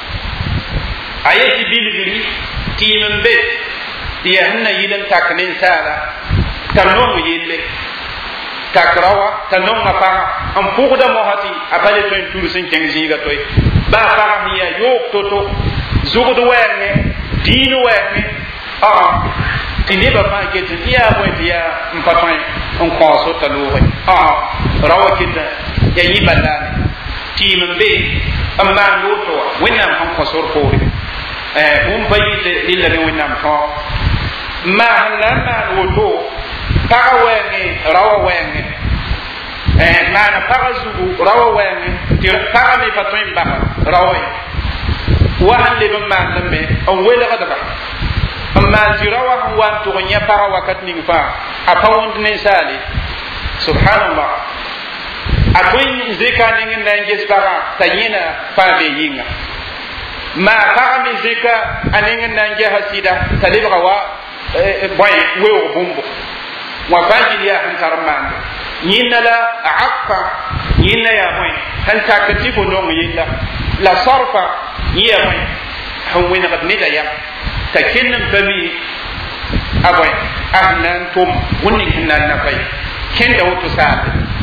ايتي بيلغري تيم بي يهنا يلن تاكنين سالا تنوم يله takrawa tanon ma pa am pugda mo hati apale to en tursin kenzi ga toy ba pa mi ya yok toto zugud werne din werne ah tini ba pa ke tiya bo dia mpatan on ko so taluwe ah rawa kita ya yi balane tim be amma ngoto wenam on ko sor ko eh um bayite illa ne wenam ko ma hanna ngoto paga wenge rawa wenge eh mana paga zugu rawa wenge ti paga mi patoin ba rawa wa halle ban ma tambe on wela kada ba amma zirawa wan to nya paga wakat ning fa apa wond ne sali subhanallah atoin zeka ning ndan jes paga tanyina pa be yinga ma paga mi zeka aning ndan je hasida talibra wa boy wewo bumbo وفاجل يا هنتر مان ينا لا عقا ينا يا وين هل تكتب نوم يلا لا صرف يا وين هو وين قد ندا يا تكلم بمي أبوي أهلا توم وني كنا نفاي كن دو تساعد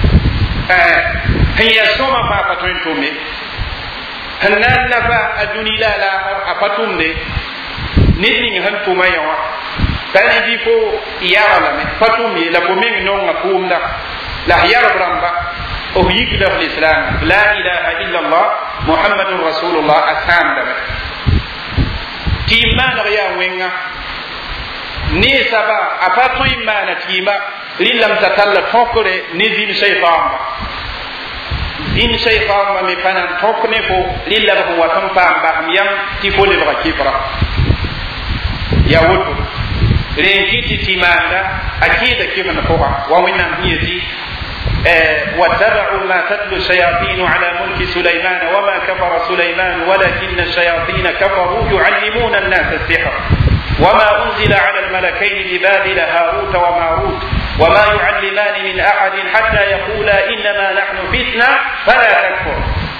هي سوما ما فتوين تومي هنا نفا أدوني لا لا أفتوم دي نيني هم توما يوا tani bi fo yara la me fatum ye la bomen no nga kumda la yara bramba o yikda fil islam la ilaha illa allah muhammadur rasulullah asam da timana ya wenga ni saba apato imana tima lilam tatalla tokore ni din shaytan din shaytan ma me panan tokne fo lilam ko watam pamba am yam ti fo le ba kifra ya wutu renkiti timanda akida kima nakoha wa winna hiyati واتبعوا ما تتلو الشياطين على ملك سليمان وما كفر سليمان ولكن الشياطين كفروا يعلمون الناس السحر وما أنزل على الملكين ببابل هاروت وماروت وما يعلمان من أحد حتى يقولا إنما نحن فتنة فلا تكفر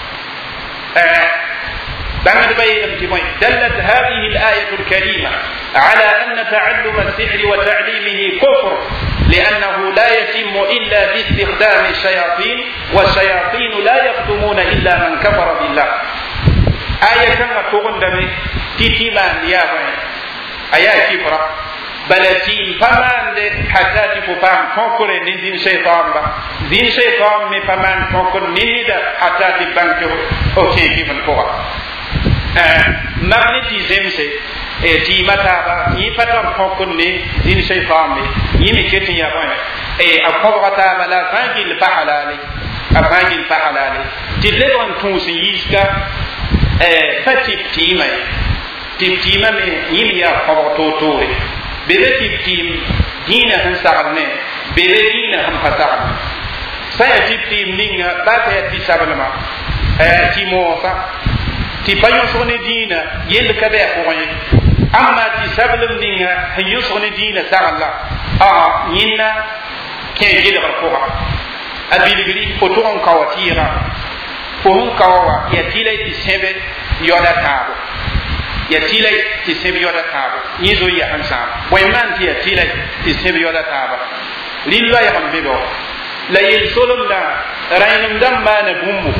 بعد بين دلت هذه الآية الكريمة على أن تعلم السحر وتعليمه كفر لأنه لا يتم إلا باستخدام الشياطين والشياطين لا يخدمون إلا من كفر بالله آية كما تقول دمي تتمان يا بني آية كفرة بلتين فمان حتى تفهم كفر دين شيطان با دين شيطان مي فمان كفر نيدا حتى تبانك أوكي كيف نقول magneti zemse e ti mataba yi patam fokunni din shaytan ne yi mi ketin ya bana e akobata bala fangil pahalali afangil pahalali ti lebon tunsi yiska e fatip tima tip tima me yi ya koboto tore bebe tip tim dina han sarne bebe dina han patarne saya tip tim ninga bata ya ti sabalama e ti mosa ti payon sone dina yel ka be ko yi amma ti sablum dinga hayo sone dina sala ah yinna ke yel ka ko abilgri foton kawatira fohun kawa ya tilai ti sebe yoda tabo ya tilai ti sebe yoda tabo yizo ya hansa boy man ti ya tilai ti sebe yoda tabo lilwa ya man bebo la yel solum la raynum dam ma na bumbu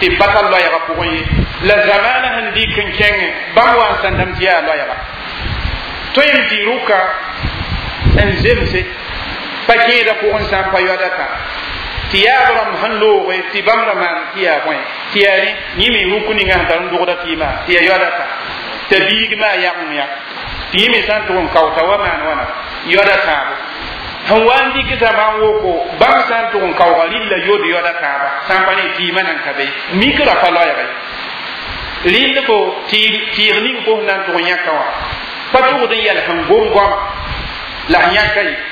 tɩ bata loɛɛgã pʋgẽ ye la zamaana sẽn dɩk n kẽngẽ bãmb wa n sãndame tɩ yaa loɛɛga tõe n tɩ rʋka n zemse pa kẽeda pʋgẽ sã n pa yoadaka tɩ yaab rãmb sẽn looge tɩ bãmb ra maan tɩ yaa bõe tɩ yaa rẽ yẽ me rʋk ninga sẽn tar n dʋgda tɩɩma tɩ ya yoadaka t'a biig maa yagem ya tɩ yẽ me sã n tʋg n kaoota wa maan wãna yoada tãabo sẽn wa n dɩk zamaan woko bãmb sã n tʋg n kaooga rɩlla yod yoada tãaba sã n pa ne tɩɩmã nan ka be mikra pa loɛɛge rɩll fo tɩɩg ning fo sẽn na n tʋg n yãka wã pa tʋgd n yɛl sẽn gom goama la sẽn yãka ye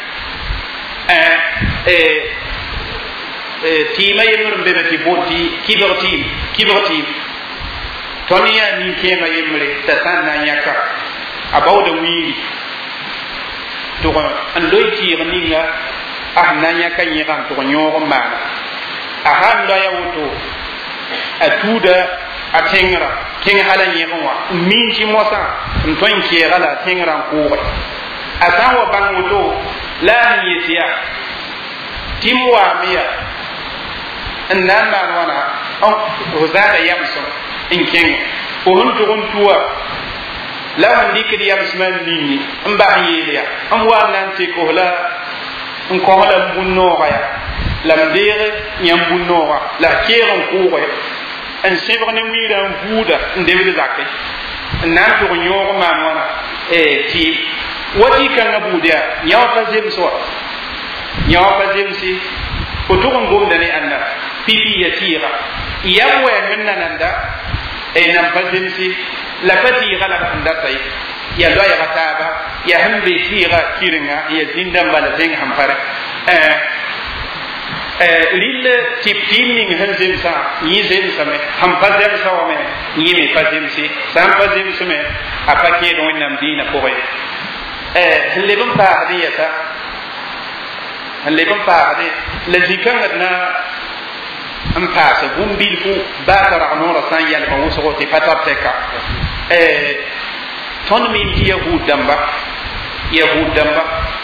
tɩɩmã yembr n be me tɩ boond tɩ kɩbg tɩɩm kɩbg tɩɩm tõnd yaa nin-kẽemã yembre t'a sã n na n yãka a baooda wiigi tʋg n loy tɩɩg ninga a sẽn na n yãka yẽgã n tʋg n yõog n maana a sã n loya woto a tuuda a tẽngrã kẽng hala yẽgẽ wã n min tɩ mosã n tõe n keega la a tẽngrã n kʋʋge a sã n wa bãng woto la a sẽn yet yaa tɩ m waame yaa n na n maan wãna fo zaada yamsem n kẽngẽ fo sẽn tʋg n tuwa la sẽn dɩkd yamsmã n ningi n bas n yeel ya n wa n na n tɩ kos la n kos la m bũn-nooga ya la m deeg yãmb bũn-nooga la keeg n kʋʋge n sẽbg ne miirã n vuuda n debd zake n na n tʋg n yõog maan wãna tɩ wa tɩ-kãngã buud yaa yã wa pa zems wa yã wa pa zemse fo tʋg n gomda ne ãnna pipi ya tɩɩga yam wɛɛng n nananda nan pa zemse la pa tɩɩga la sẽn data ye ya loɛɛga taaba ya sẽn be tɩɩga kɩrenga ya zĩn-dãmba la zẽng sẽn pare rɩll tɩ tɩɩm ning sẽn zemsã yẽ zemsame sẽn pa zemsa wame yẽ me pa zemse sã n pa zemsme a pa kẽed wẽnnaam dĩinã pʋgẽ sẽn leb n paasd n yɛsa sẽn leb n paasde la zĩ-kãngd na n paasa bũmb-bilfu baata rag noorã sã n yɛlma wʋsgo tɩ pa tar tɛka tõnd mim tɩ yahud dãmba yahud dãmba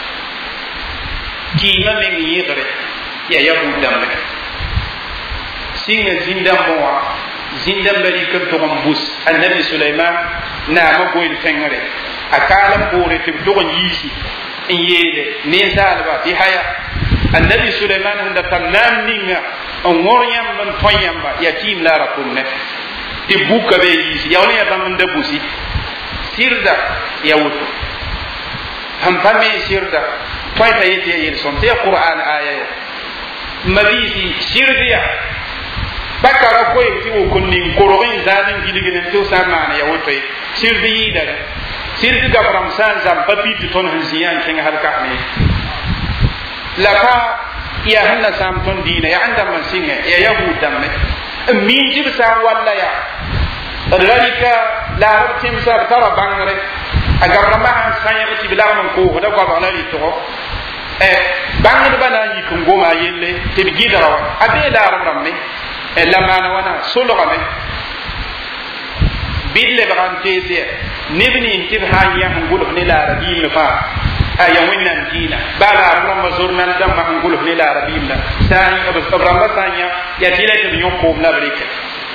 kɩɩmã meng yẽgre ya yahud dãmbe sɩnga zĩn-dãmbẽ wã zĩn-dãmbã rɩk n tʋg n bus annabi suleiman naamã goeel tẽngre a kaalem poore tɩ b tʋg n yiisi n yeele ninsaalba tɩ haya annabi suleiman sẽn da tar naam ninga n wõr yãmb n tõe yãmba yaa tɩɩm la a ra tʋmne tɩ buka be yiisi yaool ya bãmb n da busi sɩrda ya woto sẽn pa me sɩrda tõe t'a yetɩ ya yel-sõm tɩ ya qur'an aya ya mabiisi sɩrd ya bakara koe tɩ wokn ning korg n zaad n gilgd tɩ f sã n maana ya woto ye sɩrd yɩɩdare sɩrd gab rãmb sã n zam pa pid tɩ tõnd sẽn zĩ-yã n kẽng halkasme la pa ya sẽn na sãam tõnd dĩinã yaa ãn dãmb n sɩngẽ ya yahud dãmbe n miin tɩ b sã n walla yaa d ra rɩka laarb tẽmsa b tara bãngre a gab rãmbã sãn sã yẽb tɩ b lagm n koosda goabg la rɩtgo bãngdbã na n yik n goma a yelle tɩ b gɩdga wa a bee laarb rãmbe la maana wãna solgame bɩd lebga n tees ya neb nin tɩ b sã n yãs n gʋlf ne laara biimle fãa a ya wẽnnaam dĩinã baa laarb rãmbã zornal dãmbã sẽn gʋlf ne laara biimla b rãmbã sã n yã yaa tɩ la tɩ b yõk koom la b rɩke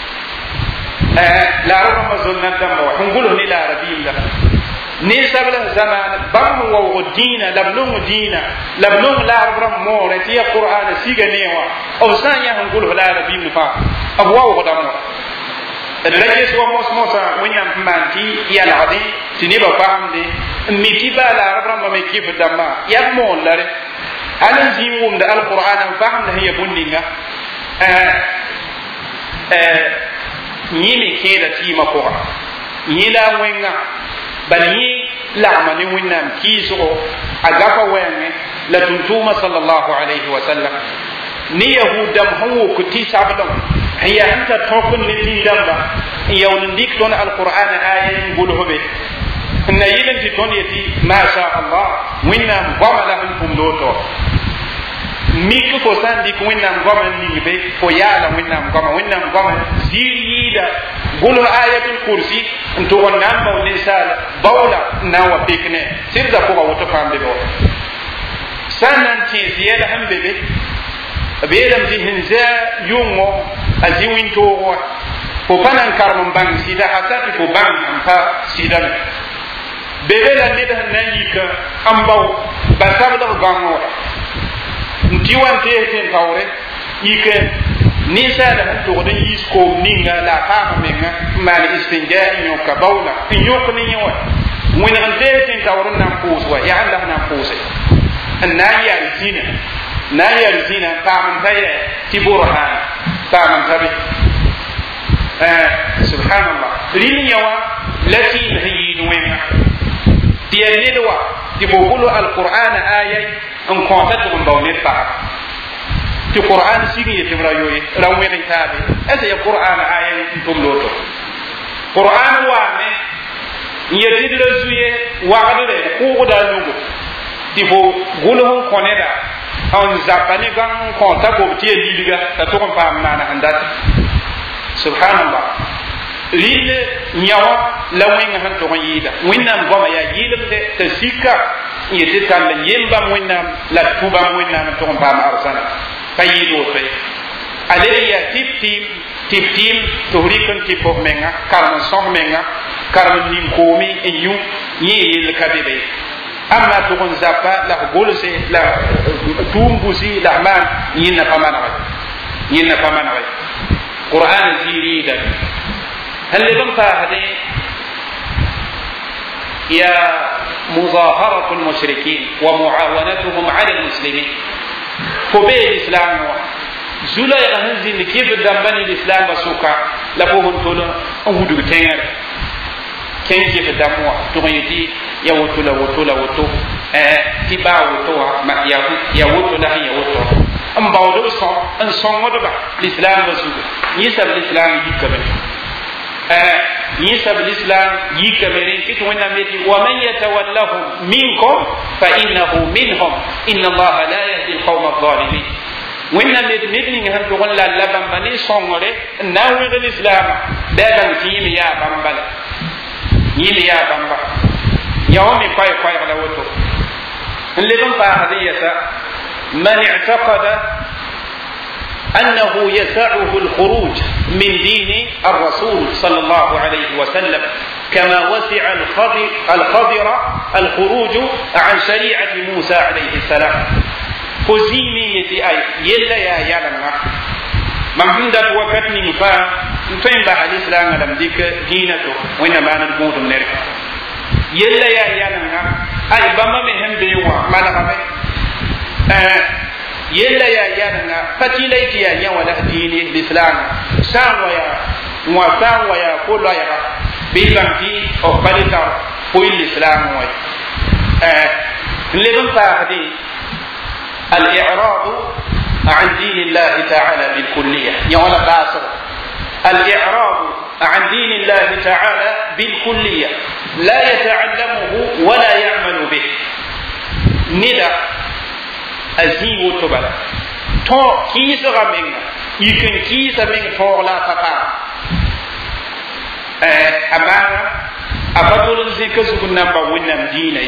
laarb rãmbã zornal dãmbã wa sẽn gʋlf ne laara biimla ninsabla zamaan bãmb n waoog dĩinã la b nong dĩinã la b nong laarb rãmb moore tɩ ya qur'ana siga ne wã b sã n yã sẽn gʋlf laara biimle fãa b waoogdame wã d ra ges wa mos-mosã wẽnnaam sẽn maan tɩ yalgdẽ tɩ nebã paamde n mi tɩ baa laarb rãmbã me kɩf dãmbã yaa b moon la re hal n zĩig wʋmda alqur'ana n paamda sẽn ya bõn-ninga yẽ me kẽeda tɩɩmã pʋga yẽ la a wẽngã bal yẽ lagma ne wẽnnaam kɩɩsgo a gafa wɛɛngẽ la tʋm-tʋʋmã sallallahu alayhi wa sallam ne yahud dãmb sẽn wok tɩ sablem n yaa sẽn tar tõk n ne nin-dãmba n yaool n dɩk tõnd alqur'ana aya n gʋlsbe n na yɩl n tɩ tõnd yetɩ masha allah wẽnnaam goama la sẽn tʋmd woto mik fo sã n dɩk wẽnnaam goama n ning be fo yaala wẽnnaam goama wẽnnaam goama ziir yɩɩda gʋls ayatul kursi n tʋg n na n bao ninsaal baoola n na n wa pek ne sɩdda pʋga woto fãa be be wa sã n na n tẽes yɛl sẽn be be b yeelame tɩ sẽn zã yʋngo azi win to wa fo panan karmon bang sida hatta fo bang fa sida bebe la ne da nan yika ambaw ba sabda gango nti wante ten tawre yike ni sa da to da yisko ninga la ka menga mal istinja nyoka bawla nyok ni nyowa mun an te ten tawrun nan puswa ya Allah nan pusai anna ya zina na ya zina ta mun taye tiburhan ta mun tabi eh subhanallah lin yawa lati hayyin wenga tiyedwa tibulu alquran ayay an kontatu mun bawne fa ti qur'an sigi yetimra yoy rawwe ni tabe ese ya qur'an ayay tum loto qur'an wa me yedidre suye waqadre ko da lugo ti fo gulhun koneda on zapane gan konta ko ti lidiga ta to kon fam nana handat subhanallah lille nyawa la wenga han to yida winna goma ya yidum de te sikka yedi tan la yemba winna la tuba winna to kon fam arsana fayido fe aleya tiptim tiptim to rikon tipo menga karma son menga karma nim komi e yu yi le kadebe amma to kon zappa la golse la tumbusi la man yinna pamana yinna pamana qur'an zirida هل لم فاهدي يا مظاهرة المشركين ومعاونتهم على المسلمين فبي الإسلام زولا يغنزل كيف الدنبان الإسلام وسوكا لفوهم تولو أهدو تنير كين كيف الدموع تغيدي يوتو لوتو لوتو تبا وتو يوتو لها يوتو أم باودو صن أن صن ودبا الإسلام وسوكا يسب الإسلام يكبر يسب الإسلام يكبرين كتو ونميتي ومن يتولهم منكم فإنه منهم إن الله لا يهدي القوم الظالمين ونميت مدنين هم تقول لا لبن بني صنغري ناوي الإسلام دابن كيم يا بمبال يم يا بمبال يومي فاي فاي على وتو اللي بمبا هذه من اعتقد أنه يسعه الخروج من دين الرسول صلى الله عليه وسلم كما وسع الخضر, الخضر الخروج عن شريعة موسى عليه السلام فزيني يتي أي يلا يا يالنا من عندك وقت نفا نفهم بها الإسلام لم ديك دينته وإنما نقول نرك يلا يا يالنا أي بما مهم بيوا ما نفهم yella ya yana fatilaiti ya nyawa la dini l'islam sanwa ya mwa sanwa ya kolo ya bibanti o balita ko l'islam wa eh lebon fahdi al-i'rad عن دين الله تعالى بالكلية يولا قاصر الإعراض عن دين الله تعالى بالكلية لا يتعلمه ولا يعمل به ندى aziwo to bala to kisa gamenga yikin kisa men to la papa eh amana abatulun zika su namba wannan dinai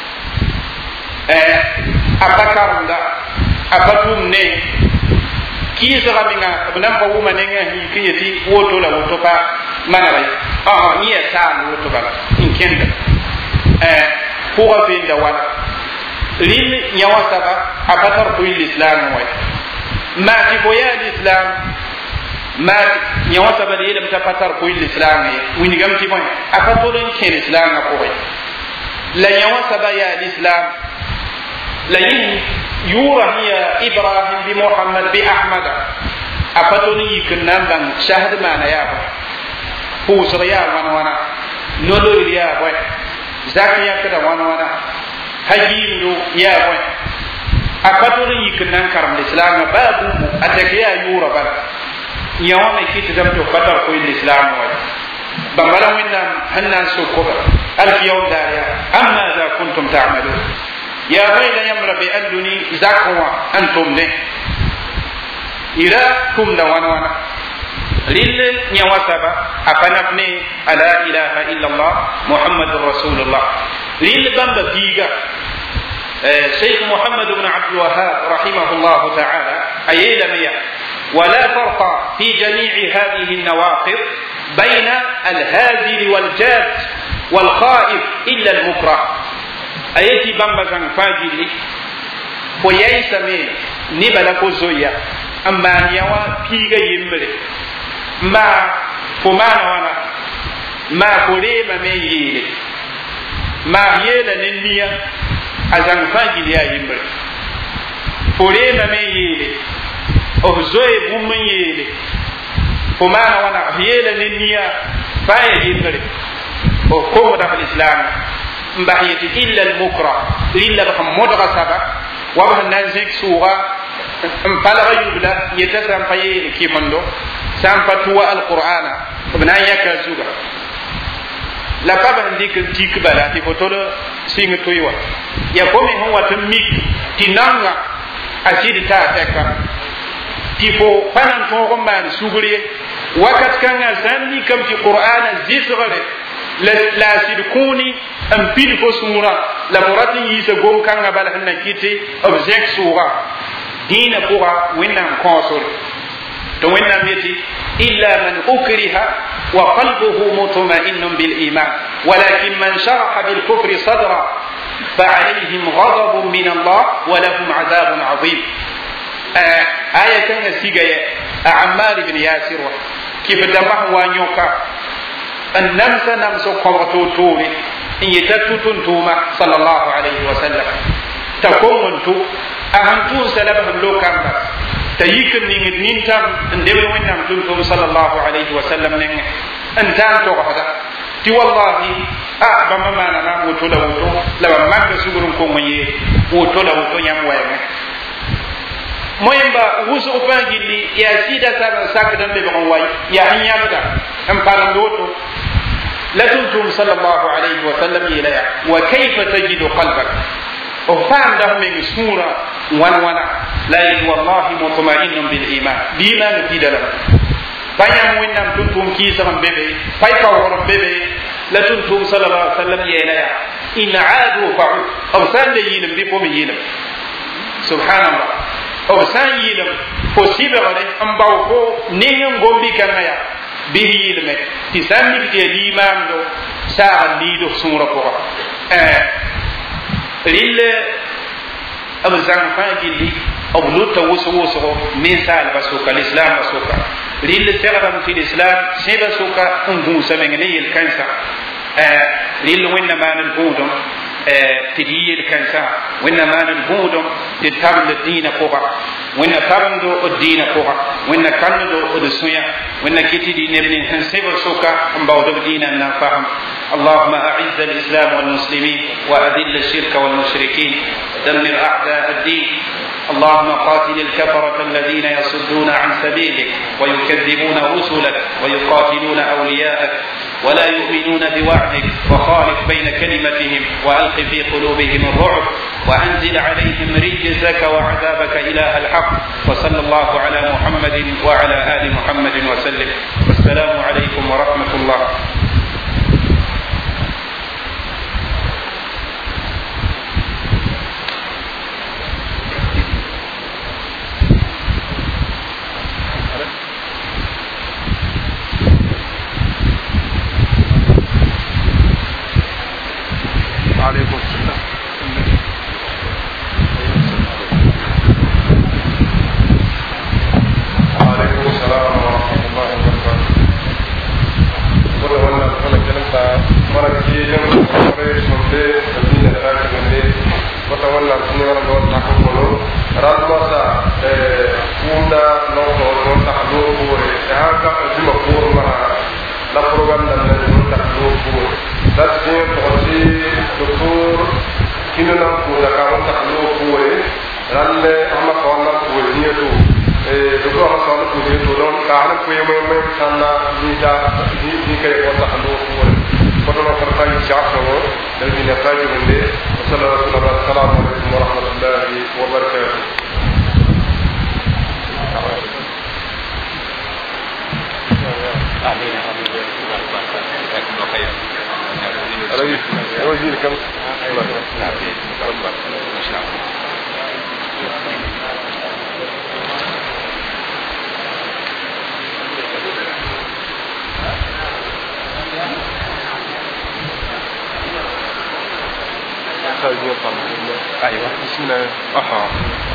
eh abakarunda abatum ne kisa gamenga namba wuma ne ngi kiyeti woto la woto pa manare ah ni ya ta woto bala inkenda eh pour vinda wala lil nyawasaba abatar ko l'islam way ma ti ko ya l'islam ma nyawasaba de lam tafatar ko l'islam ye wini gam ti moy akatolon ke l'islam ko way la nyawasaba ya l'islam la yin yura hiya ibrahim bi muhammad bi ahmad akatolon yikunnan ban shahad mana ya ba ko suriya wana wana nolo ya way zakiya kada wana wana hajiru ya boy akatore yiknan karam l'islam babu atakiya yura ba yawma kiti dam to fatar ko l'islam wa bambara winna hannan so ko alf yawm dariya amma za kuntum ta'malun ya bayna yamra bi anduni zakwa antum ne ila kum da wana wana lil nyawasaba afanafni ala ilaha illa allah muhammadur rasulullah lil bamba diga شيخ محمد بن عبد الوهاب رحمه الله تعالى أيلا ميا ولا فرق في جميع هذه النواقض بين الهازل والجاد والخائف إلا المكره أيتي بامبزان فاجلي ويأيس مين نبلا كوزويا أما نيوا بيغا يمبري ما فمانا وانا ما كوليما من يلي ما يلا ننيا أزان فاجلي يا يمبري فوليما من يلي أهزوي بومن يلي فمانا وانا يلا ننيا فايا يمبري وكم دخل الإسلام مباحية إلا المكره إلا بخم مدغى سبا وبه نانزيك سورة مفالغ يبلا يتسام فايا كيفندو سامفتوا القرآن ابنا يكا زوغا la paba ndik tik bala ti fotolo sing toywa ya komi hon watum mik tinanga asidi ta teka ti fo fanan to ko man suguri wakat kanga zanni kam ti qur'ana zisgare la la sidkuni am pil fo sura la morati yisa gom kanga bala hanna kiti object sura dina pura winam console to winam yeti illa man ukriha وقلبه مطمئن بالإيمان ولكن من شرح بالكفر صدرا فعليهم غضب من الله ولهم عذاب عظيم. آه آية كان سيجا عمار بن ياسر كيف دمه وانيوكا النمس نمس قمتو توري إن يتتتن توما صلى الله عليه وسلم تقوم انتو أهمتو سلبهم لو كامبس تيكن نين نينتام ندوي وينام تنتم صلى الله عليه وسلم نين انتان تو هذا تي والله اه بما ما انا وتولا وتو لما ما كسغرن كو مي وتولا وتو يام ويم moyemba wusu opangili ya sida sana sakdan be bon way ya hanyamda am parandoto la tuntum sallallahu alayhi wa sallam ila wa kayfa tajidu qalbak وفهم ده من سورة وان وانا لا والله مطمئن بالإيمان بإيمان في دلم فيام وينام تنتم كيسا من بيبي فايقا ورم بيبي لا تنتم صلى الله عليه وسلم يلا إن عادوا فعود أو سان يلم بفهم يلم سبحان الله أو سان يلم فسيب غني أم باوكو نيم غومبي كنايا به يلم تسامي في الإيمان دو ساعة ليدو سورة قرآن آه rille ab zang fangili ab lutta wusu wusu min sal basuka l'islam basuka rille serram fi l'islam se basuka ungu samengene yel kansa eh rille wenna manal budum eh tidiyel kansa wenna manal budum de tabl dina koba wenna tabndo dina koba wenna kando od suya wenna kitidi nebni han se basuka mbawdo dina na faham اللهم أعز الإسلام والمسلمين وأذل الشرك والمشركين دمر أعداء الدين اللهم قاتل الكفرة الذين يصدون عن سبيلك ويكذبون رسلك ويقاتلون أولياءك ولا يؤمنون بوعدك وخالف بين كلمتهم وألق في قلوبهم الرعب وأنزل عليهم رجزك وعذابك إله الحق وصلى الله على محمد وعلى آل محمد وسلم والسلام عليكم ورحمة الله. عليكم السلام. وعليكم السلام ورحمة الله وبركاته. ولا ولا ولا كلمة مرة كثيرة مرة سمعت الدين الثاني من لي وتولى سنة مرة قول تحكمه رات مسا كوندا نور نور تحلو بوري هذا الجمع بور مرة لا بروغرام لنا نور تحلو بور لكن تقصي دكتور كنا نقول كمان تحلو بوري رال أما كنا نقول نيتو دكتور أما كنا نقول نيتو لون كأنا كوي ما ما كنا نيجا نيجا يقول تحلو بوري فتنا فرقان شعبنا لكن يحتاج من ده وصلى الله عليه وسلم. السلام عليكم ورحمة الله وبركاته. آمين آمين. جزاكم الله خير. رئيس وزير كم؟ message ñu tam aywa bismillah aha